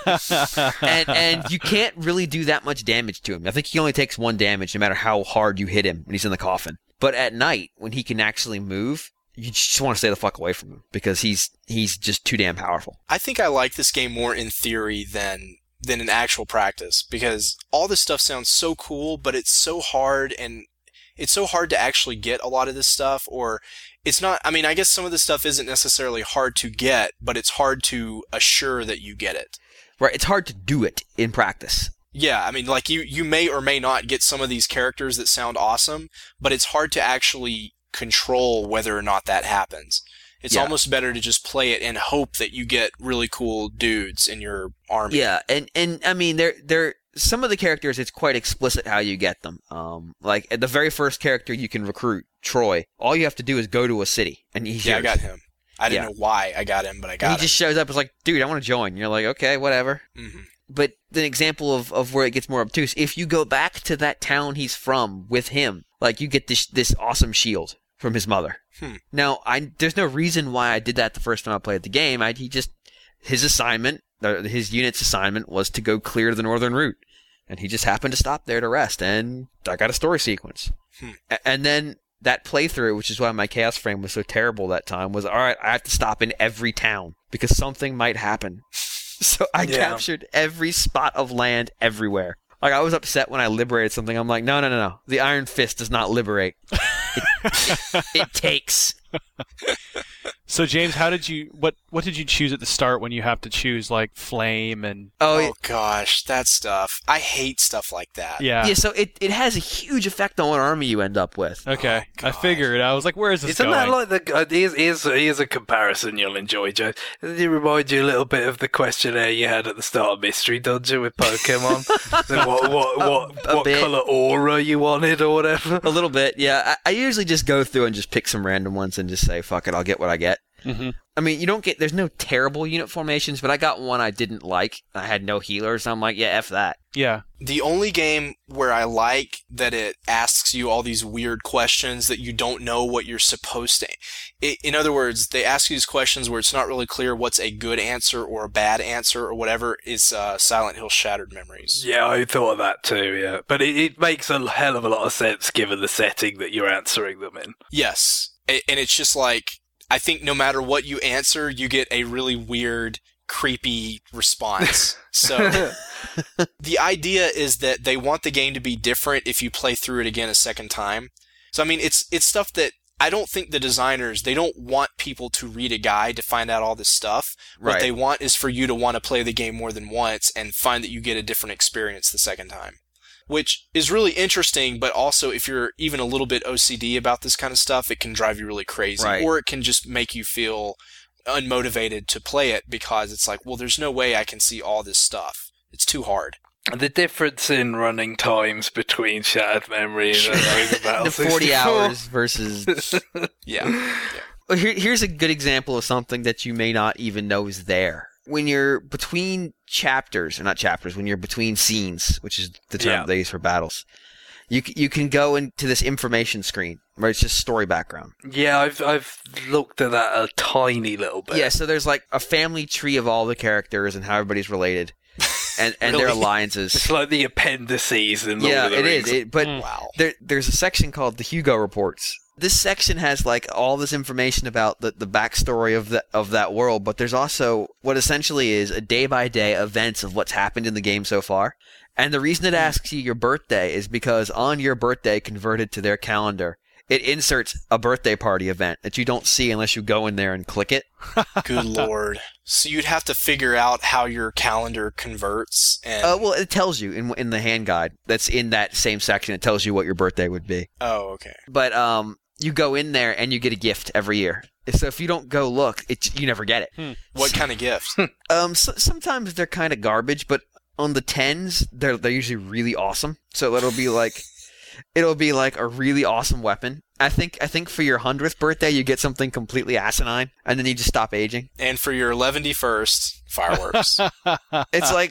And you can't really do that much damage to him. I think he only takes 1 damage no matter how hard you hit him when he's in the coffin. But at night, when he can actually move, you just want to stay the fuck away from him, because he's just too damn powerful. I think I like this game more in theory than in actual practice, because all this stuff sounds so cool, but it's so hard, and it's so hard to actually get a lot of this stuff, or it's not, I mean, I guess some of this stuff isn't necessarily hard to get, but it's hard to assure that you get it. Right, it's hard to do it in practice. Yeah, I mean, like, you may or may not get some of these characters that sound awesome, but it's hard to actually control whether or not that happens. It's almost better to just play it and hope that you get really cool dudes in your army. Yeah, and I mean, they're some of the characters, it's quite explicit how you get them. Like, the very first character you can recruit, Troy, all you have to do is go to a city, and he's yours. I got him. I didn't know why I got him, but I got him. He just shows up and is like, dude, I want to join. You're like, okay, whatever. Mm-hmm. But the example of where it gets more obtuse, if you go back to that town he's from with him, like, you get this awesome shield from his mother. Now, there's no reason why I did that the first time I played the game. His assignment, his unit's assignment was to go clear the northern route. And he just happened to stop there to rest, and I got a story sequence. And then that playthrough, which is why my Chaos Frame was so terrible that time, was, all right, I have to stop in every town, because something might happen. So I captured every spot of land everywhere. Like, I was upset when I liberated something. I'm like, no. The Iron Fist does not liberate. It takes. So James, what did you choose at the start when you have to choose like flame and Oh gosh, that stuff. I hate stuff like that. yeah. Yeah, so it has a huge effect on what army you end up with. Okay, Oh, I figured. I was like, where is this Isn't going? that like here's a comparison you'll enjoy, Joe. Does it remind you a little bit of the questionnaire you had at the start of Mystery Dungeon with Pokemon? what bit. colour aura you wanted or whatever? A little bit, yeah. I usually just go through and just pick some random ones and just say, fuck it, I'll get what I get. Mhm. I mean, there's no terrible unit formations, but I got one I didn't like. I had no healers, and I'm like, yeah, F that. Yeah. The only game where I like that it asks you all these weird questions that you don't know what you're supposed to. In other words, they ask you these questions where it's not really clear what's a good answer or a bad answer or whatever is Silent Hill Shattered Memories. Yeah, I thought of that too, yeah. But it makes a hell of a lot of sense given the setting that you're answering them in. Yes. And it's just like, I think no matter what you answer, you get a really weird, creepy response. So the idea is that they want the game to be different if you play through it again a second time. So I mean, it's stuff that I don't think the designers, they don't want people to read a guide to find out all this stuff. What Right. they want is for you to want to play the game more than once and find that you get a different experience the second time. Which is really interesting, but also if you're even a little bit OCD about this kind of stuff, it can drive you really crazy. Right. Or it can just make you feel unmotivated to play it because it's like, well, there's no way I can see all this stuff. It's too hard. The difference in running times between Shattered Memories and The 40 hours versus... Yeah. Well, here's a good example of something that you may not even know is there. When you're between chapters, or not chapters, when you're between scenes, which is the term they use for battles, you can go into this information screen where it's just story background. Yeah, I've looked at that a tiny little bit. Yeah, so there's like a family tree of all the characters and how everybody's related, and their Really? alliances. It's like the appendices in Lord Yeah, of the it Rings. is. But Wow. there's a section called the Hugo Reports. This section has like all this information about the backstory of that world, but there's also what essentially is a day-by-day events of what's happened in the game so far. And the reason it asks you your birthday is because on your birthday converted to their calendar, it inserts a birthday party event that you don't see unless you go in there and click it. Good Lord. So you'd have to figure out how your calendar converts and... Well, it tells you in the hand guide that's in that same section. It tells you what your birthday would be. Oh, okay. But you go in there and you get a gift every year. So if you don't go look, you never get it. What kind of gift? Sometimes they're kind of garbage, but on the 10s, they're usually really awesome. So it'll be like a really awesome weapon. I think for your 100th birthday, you get something completely asinine, and then you just stop aging. And for your 11st, fireworks. It's like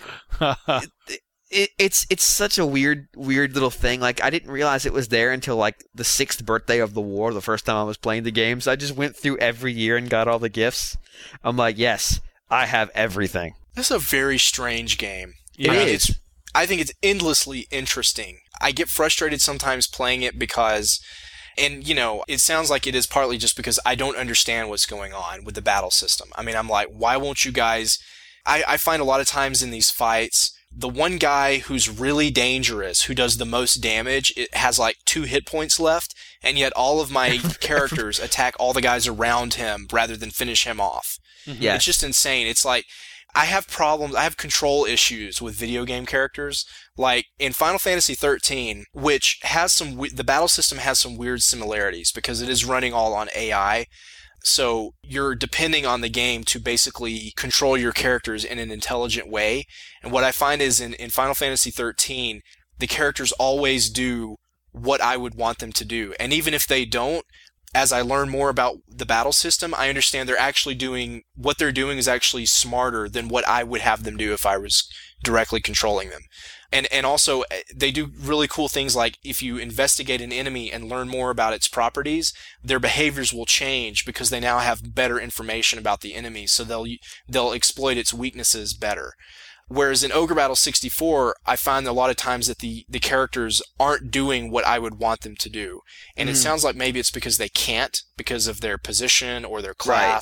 it's such a weird little thing. Like I didn't realize it was there until like the 6th birthday of the war, the first time I was playing the game. So I just went through every year and got all the gifts. I'm like, yes, I have everything. This is a very strange game. Yeah. I mean, It is. I think it's endlessly interesting. I get frustrated sometimes playing it because, and it sounds like it is partly just because I don't understand what's going on with the battle system. I mean, I'm like, why won't you guys? I find a lot of times in these fights, the one guy who's really dangerous, who does the most damage, it has like 2 hit points left, and yet all of my characters attack all the guys around him rather than finish him off. Yeah. It's just insane. It's like, I have problems, I have control issues with video game characters. Like in Final Fantasy XIII, which has the battle system has some weird similarities because it is running all on AI. So you're depending on the game to basically control your characters in an intelligent way. And what I find is in Final Fantasy XIII, the characters always do what I would want them to do. And even if they don't, as I learn more about the battle system, I understand what they're doing is actually smarter than what I would have them do if I was directly controlling them. And also, they do really cool things like if you investigate an enemy and learn more about its properties, their behaviors will change because they now have better information about the enemy, so they'll exploit its weaknesses better. Whereas in Ogre Battle 64, I find a lot of times that the characters aren't doing what I would want them to do. And it sounds like maybe it's because they can't, because of their position or their class or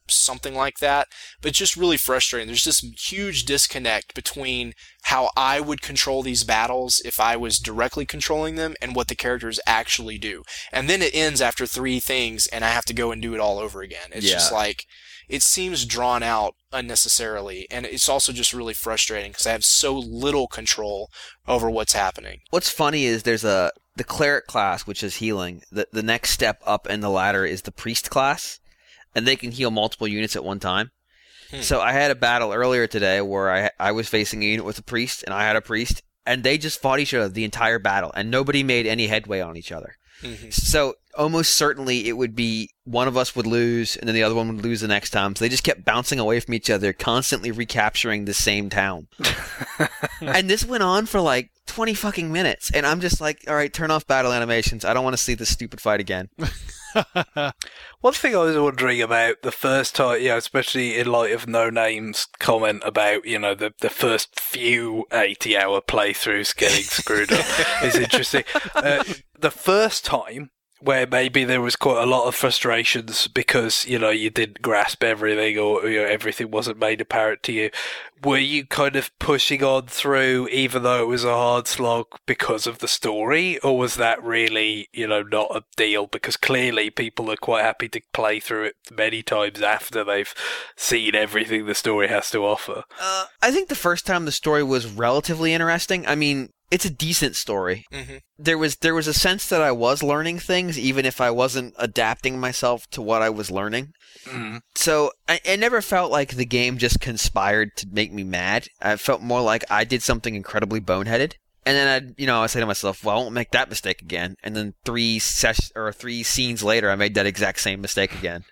something like that, but it's just really frustrating. There's this huge disconnect between how I would control these battles if I was directly controlling them and what the characters actually do. And then it ends after 3 things and I have to go and do it all over again. It's just like, it seems drawn out unnecessarily, and it's also just really frustrating because I have so little control over what's happening. What's funny is there's the cleric class, which is healing. The next step up in the ladder is the priest class, and they can heal multiple units at one time. So I had a battle earlier today where I was facing a unit with a priest, and I had a priest, and they just fought each other the entire battle, and nobody made any headway on each other. So almost certainly it would be one of us would lose, and then the other one would lose the next time. So they just kept bouncing away from each other, constantly recapturing the same town. And this went on for like 20 fucking minutes, and I'm just like, all right, turn off battle animations. I don't want to see this stupid fight again. One thing I was wondering about the first time, especially in light of No Name's comment about, the first few 80-hour playthroughs getting screwed up is interesting. The first time, where maybe there was quite a lot of frustrations because, you didn't grasp everything or everything wasn't made apparent to you, were you kind of pushing on through even though it was a hard slog because of the story? Or was that really, not a deal? Because clearly people are quite happy to play through it many times after they've seen everything the story has to offer. I think the first time the story was relatively interesting. I mean, it's a decent story. There was a sense that I was learning things, even if I wasn't adapting myself to what I was learning. So I never felt like the game just conspired to make me mad. I felt more like I did something incredibly boneheaded. And then I say to myself, well, I won't make that mistake again. And then 3 scenes later, I made that exact same mistake again.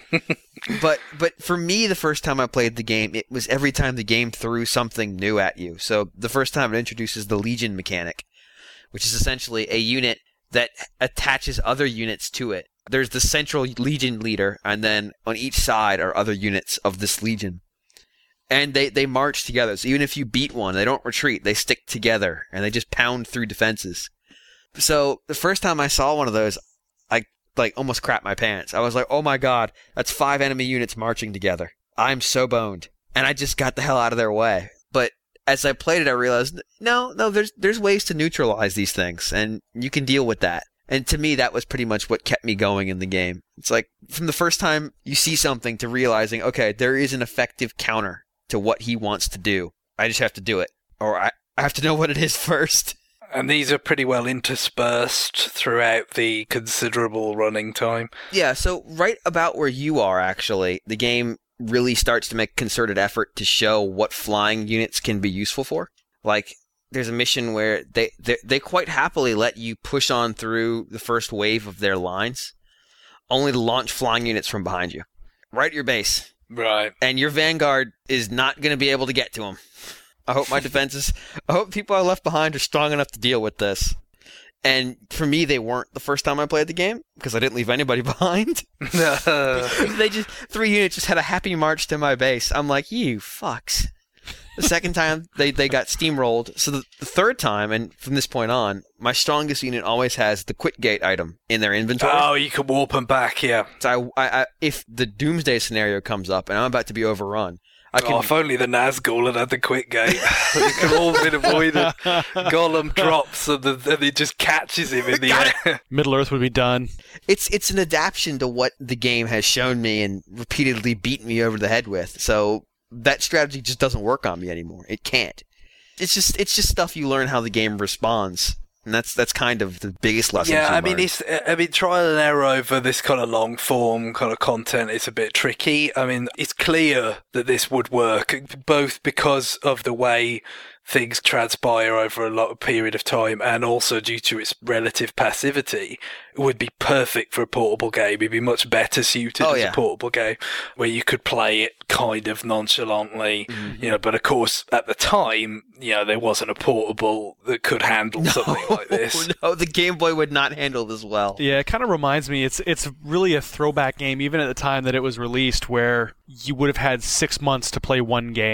But for me, the first time I played the game, it was every time the game threw something new at you. So the first time it introduces the Legion mechanic, which is essentially a unit that attaches other units to it. There's the central Legion leader, and then on each side are other units of this Legion. And they march together. So even if you beat one, they don't retreat. They stick together, and they just pound through defenses. So the first time I saw one of those, I almost crapped my pants. I was like, oh my god, that's 5 enemy units marching together. I'm so boned. And I just got the hell out of their way. But as I played it, I realized, no, there's ways to neutralize these things, and you can deal with that. And to me, that was pretty much what kept me going in the game. It's like, from the first time you see something to realizing, okay, there is an effective counter to what he wants to do. I just have to do it. Or I have to know what it is first. And these are pretty well interspersed throughout the considerable running time. Yeah, so right about where you are, actually, the game really starts to make a concerted effort to show what flying units can be useful for. Like, there's a mission where they quite happily let you push on through the first wave of their lines, only to launch flying units from behind you. Right at your base. Right. And your Vanguard is not going to be able to get to them. I hope I hope people I left behind are strong enough to deal with this. And for me, they weren't the first time I played the game, because I didn't leave anybody behind. 3 units just had a happy march to my base. I'm like, you fucks. The second time, they got steamrolled. So the third time, and from this point on, my strongest unit always has the quit gate item in their inventory. Oh, you can warp them back, yeah. So if the Doomsday scenario comes up and I'm about to be overrun, if only the Nazgul had the quit gate. It could all have been avoided. Gollum drops and it just catches him in the air. Middle-earth would be done. It's an adaptation to what the game has shown me and repeatedly beaten me over the head with. So that strategy just doesn't work on me anymore. It can't. It's just stuff you learn how the game responds. And that's kind of the biggest lesson. Yeah, I mean, trial and error over this kind of long form kind of content is a bit tricky. I mean, it's clear that this would work, both because of the way things transpire over a lot of period of time, and also due to its relative passivity. It would be perfect for a portable game. It'd be much better suited as a portable game, where you could play it kind of nonchalantly, but of course, at the time, there wasn't a portable that could handle something like this. No, the Game Boy would not handle this well. Yeah, it kind of reminds me, it's really a throwback game, even at the time that it was released, where you would have had 6 months to play one game.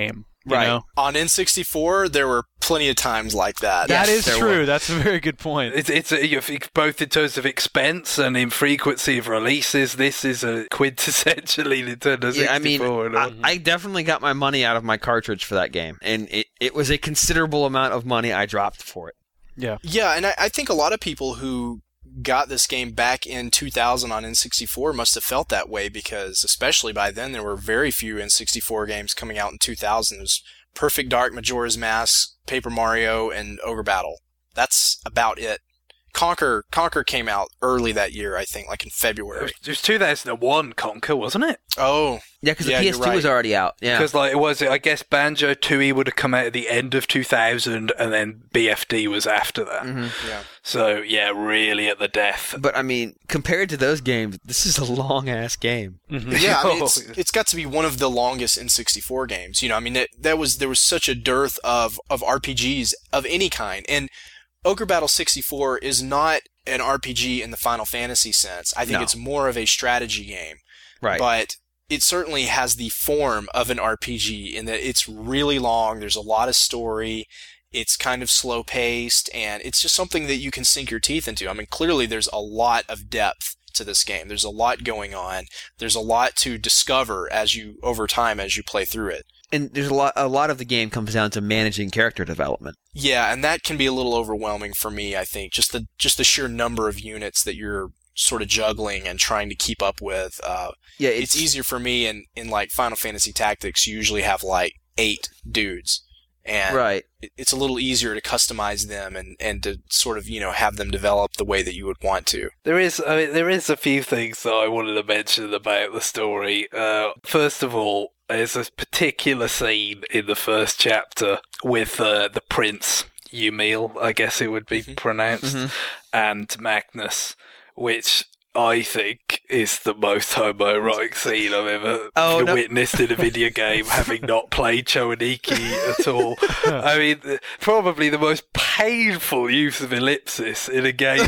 You Right. know? On N64, there were plenty of times like that. That Yes, is there true. were. That's a very good point. It's both in terms of expense and in frequency of releases. This is a quintessentially Nintendo 64. Yeah, I mean, I definitely got my money out of my cartridge for that game, and it was a considerable amount of money I dropped for it. Yeah. Yeah, and I think a lot of people who got this game back in 2000 on N64 must have felt that way, because especially by then there were very few N64 games coming out in 2000. There's Perfect Dark, Majora's Mask, Paper Mario, and Ogre Battle. That's about it. Conker came out early that year, I think, like in February. It was 2001 Conker, wasn't it? Oh, Yeah, because Yeah, the you're PS2 right. was already out. Yeah. Because it was, I guess Banjo-Tooie would have come out at the end of 2000, and then BFD was after that. yeah. So yeah, really at the death. But I mean, compared to those games, this is a long ass game. Yeah, I mean, Oh, it's got to be one of the longest N64 games. You know, I mean, there was such a dearth of RPGs of any kind, and Ogre Battle 64 is not an RPG in the Final Fantasy sense. I think No. it's more of a strategy game, Right. but it certainly has the form of an RPG in that it's really long. There's a lot of story. It's kind of slow paced, and it's just something that you can sink your teeth into. I mean, clearly there's a lot of depth to this game. There's a lot going on. There's a lot to discover over time as you play through it. And there's a lot of the game comes down to managing character development. Yeah, and that can be a little overwhelming for me, I think. Just the sheer number of units that you're sort of juggling and trying to keep up with. Yeah, It's easier for me in like Final Fantasy Tactics. You usually have like 8 dudes. And right. it's a little easier to customize them and to sort of, have them develop the way that you would want to. There is a few things that I wanted to mention about the story. First of all, there's a particular scene in the first chapter with the Prince, Yumil, I guess it would be pronounced, and Magnus, which I think is the most homoerotic scene I've ever witnessed in a video game, having not played Chowaniki at all. I mean, probably the most painful use of ellipsis in a game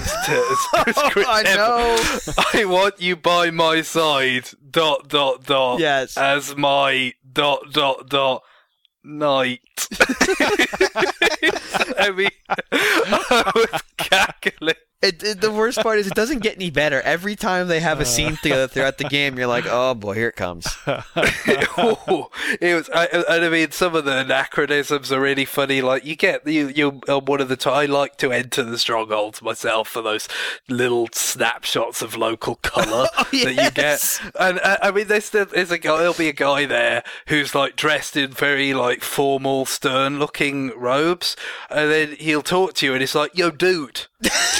script I know. I want you by my side, ... Yes. as my ... night. I mean, I was cackling. The worst part is it doesn't get any better. Every time they have a scene together throughout the game, you're like, oh boy, here it comes. It was, I mean, some of the anachronisms are really funny. Like you get you one of the time I like to enter the strongholds myself for those little snapshots of local colour that you get. And I mean, there'll be a guy there who's like dressed in very like formal, stern-looking robes, and then he'll talk to you, and it's like, yo, dude.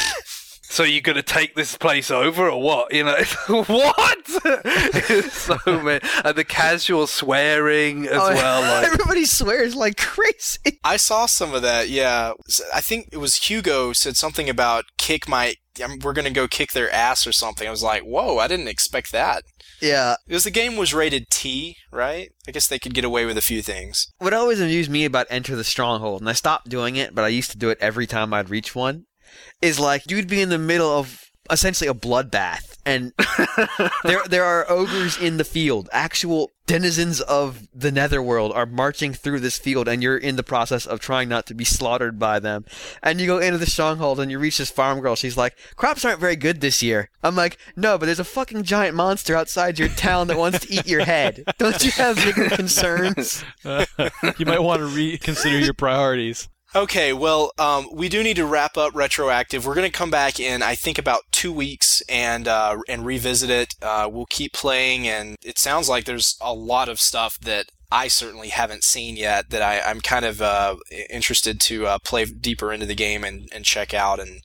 So you're going to take this place over or what? You know, what? It's so many. And the casual swearing as well. Like, everybody swears like crazy. I saw some of that, yeah. I think it was Hugo said something about we're going to go kick their ass or something. I was like, whoa, I didn't expect that. Yeah. Because the game was rated T, right? I guess they could get away with a few things. What always amused me about Enter the Stronghold, and I stopped doing it, but I used to do it every time I'd reach one, is like you'd be in the middle of essentially a bloodbath, and there are ogres in the field. Actual denizens of the Netherworld are marching through this field, and you're in the process of trying not to be slaughtered by them. And you go into the stronghold, and you reach this farm girl. She's like, crops aren't very good this year. I'm like, no, but there's a fucking giant monster outside your town that wants to eat your head. Don't you have bigger concerns? You might want to reconsider your priorities. Okay, well, we do need to wrap up Retroactive. We're going to come back in, I think, about 2 weeks and revisit it. We'll keep playing, and it sounds like there's a lot of stuff that I certainly haven't seen yet that I'm kind of interested to play deeper into the game and check out. And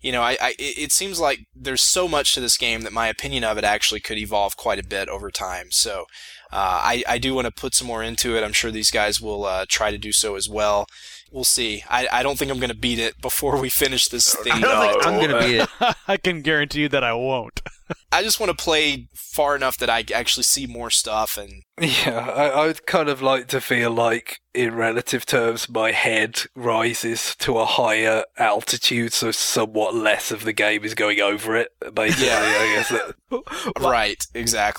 it seems like there's so much to this game that my opinion of it actually could evolve quite a bit over time. So I do want to put some more into it. I'm sure these guys will try to do so as well. We'll see. I don't think I'm going to beat it before we finish this thing. I don't think I'm going to beat it. I can guarantee you that I won't. I just want to play far enough that I actually see more stuff. And yeah, I would kind of like to feel like, in relative terms, my head rises to a higher altitude, so somewhat less of the game is going over it, basically. Yeah. I guess. Right, exactly.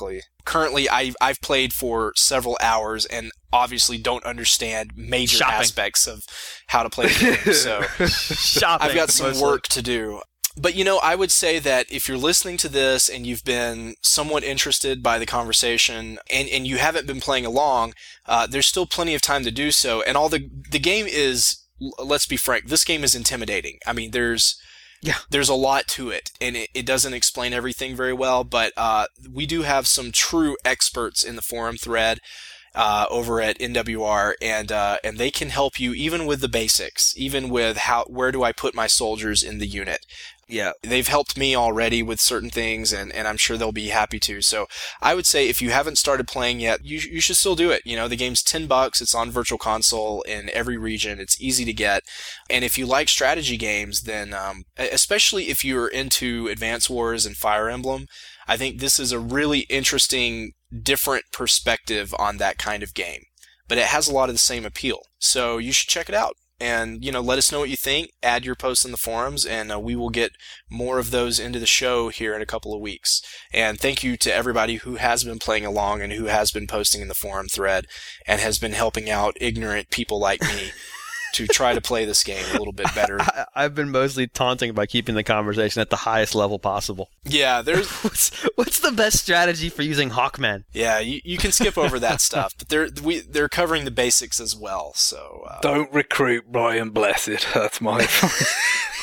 currently I've played for several hours and obviously don't understand major aspects of how to play the game. So I've got some work to do. But, I would say that if you're listening to this and you've been somewhat interested by the conversation and you haven't been playing along, there's still plenty of time to do so. And the game is, let's be frank, this game is intimidating. I mean, there's a lot to it, and it doesn't explain everything very well, but we do have some true experts in the forum thread over at NWR, and they can help you even with the basics, even with where do I put my soldiers in the unit. Yeah, they've helped me already with certain things, and I'm sure they'll be happy to. So I would say if you haven't started playing yet, you should still do it. The game's $10. It's on Virtual Console in every region. It's easy to get. And if you like strategy games, then especially if you're into Advance Wars and Fire Emblem, I think this is a really interesting, different perspective on that kind of game. But it has a lot of the same appeal. So you should check it out. And, let us know what you think. Add your posts in the forums, and we will get more of those into the show here in a couple of weeks. And thank you to everybody who has been playing along and who has been posting in the forum thread and has been helping out ignorant people like me to try to play this game a little bit better. I've been mostly taunting by keeping the conversation at the highest level possible. Yeah, there's... What's the best strategy for using Hawkman? Yeah, you can skip over that stuff, but they're covering the basics as well, so... Don't recruit Brian Blessed, that's my advice.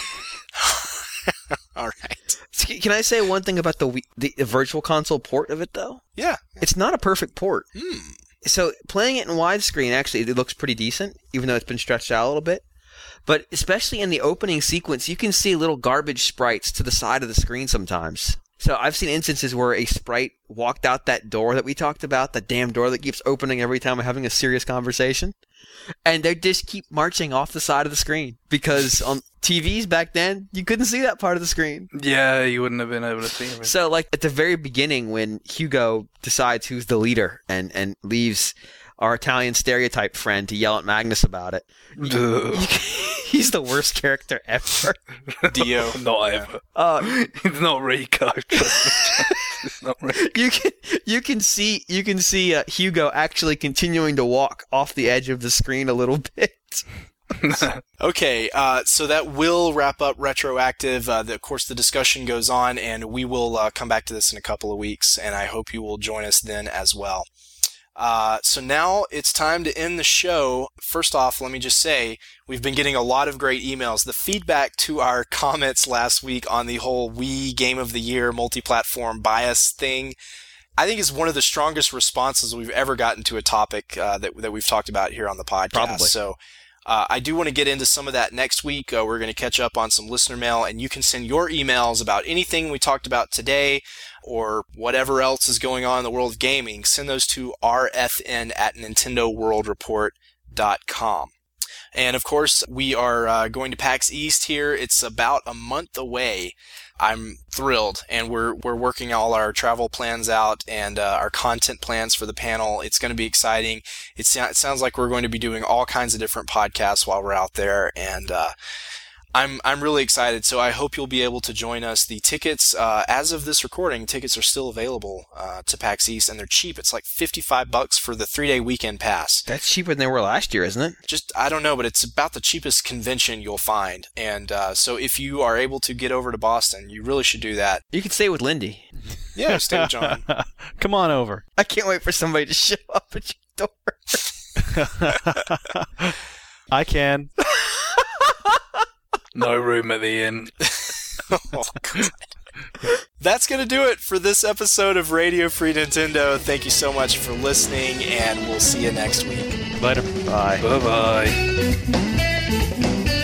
All right. Can I say one thing about the Virtual Console port of it, though? Yeah. It's not a perfect port. So playing it in widescreen, actually, it looks pretty decent, even though it's been stretched out a little bit. But especially in the opening sequence, you can see little garbage sprites to the side of the screen sometimes. So I've seen instances where a sprite walked out that door that we talked about, the damn door that keeps opening every time we're having a serious conversation, and they just keep marching off the side of the screen because on TVs back then, you couldn't see that part of the screen. Yeah, you wouldn't have been able to see it. So, like, at the very beginning when Hugo decides who's the leader and leaves our Italian stereotype friend to yell at Magnus about it, he's the worst character ever. Dio. Not ever. It's not Rico. It's not Rico. You can see Hugo actually continuing to walk off the edge of the screen a little bit. Okay, so that will wrap up Retroactive. Of course, the discussion goes on, and we will come back to this in a couple of weeks, and I hope you will join us then as well. So now it's time to end the show. First off, let me just say, we've been getting a lot of great emails. The feedback to our comments last week on the whole Wii Game of the Year multi-platform bias thing, I think is one of the strongest responses we've ever gotten to a topic that we've talked about here on the podcast. Probably. So I do want to get into some of that next week. We're going to catch up on some listener mail, and you can send your emails about anything we talked about today or whatever else is going on in the world of gaming. Send those to rfn@nintendoworldreport.com. And of course, we are going to PAX East here. It's about a month away. I'm thrilled, and we're working all our travel plans out and our content plans for the panel. It's going to be exciting. It sounds like we're going to be doing all kinds of different podcasts while we're out there, and I'm really excited. So I hope you'll be able to join us. The tickets, as of this recording, tickets are still available to PAX East, and they're cheap. It's like $55 for the 3-day weekend pass. That's cheaper than they were last year, isn't it? I don't know, but it's about the cheapest convention you'll find. And so if you are able to get over to Boston, you really should do that. You could stay with Lindy. Yeah, stay with John. Come on over. I can't wait for somebody to show up at your door. I can. No room at the inn. Oh, God. That's going to do it for this episode of Radio Free Nintendo. Thank you so much for listening, and we'll see you next week. Later. Bye. Bye-bye.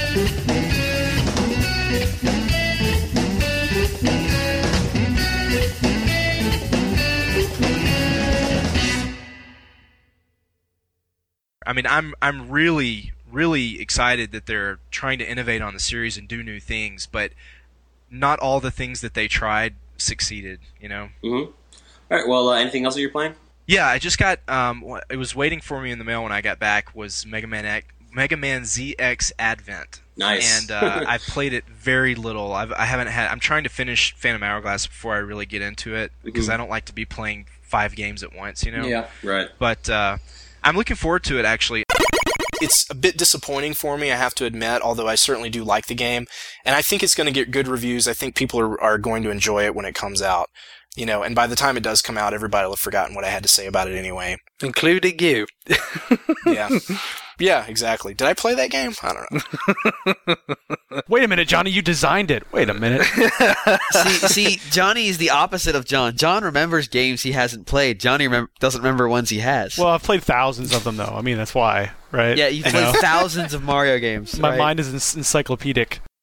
I mean, I'm really excited that they're trying to innovate on the series and do new things, but not all the things that they tried succeeded, you know? Mm-hmm. All right, well, anything else that you're playing? Yeah, I just got, it was waiting for me in the mail when I got back, was Mega Man ZX Advent. Nice. And I've played it very little. I'm trying to finish Phantom Hourglass before I really get into it, because I don't like to be playing 5 games at once, you know? Yeah, right. But I'm looking forward to it, actually. It's a bit disappointing for me, I have to admit, although I certainly do like the game. And I think it's going to get good reviews. I think people are going to enjoy it when it comes out. You know, and by the time it does come out, everybody will have forgotten what I had to say about it anyway. Including you. Yeah. Yeah, exactly. Did I play that game? I don't know. Wait a minute, Johnny, you designed it. Wait a minute. see, Johnny is the opposite of John. John remembers games he hasn't played. Johnny doesn't remember ones he has. Well, I've played thousands of them, though. I mean, that's why, right? Yeah, you've played thousands of Mario games. My right? mind is encyclopedic.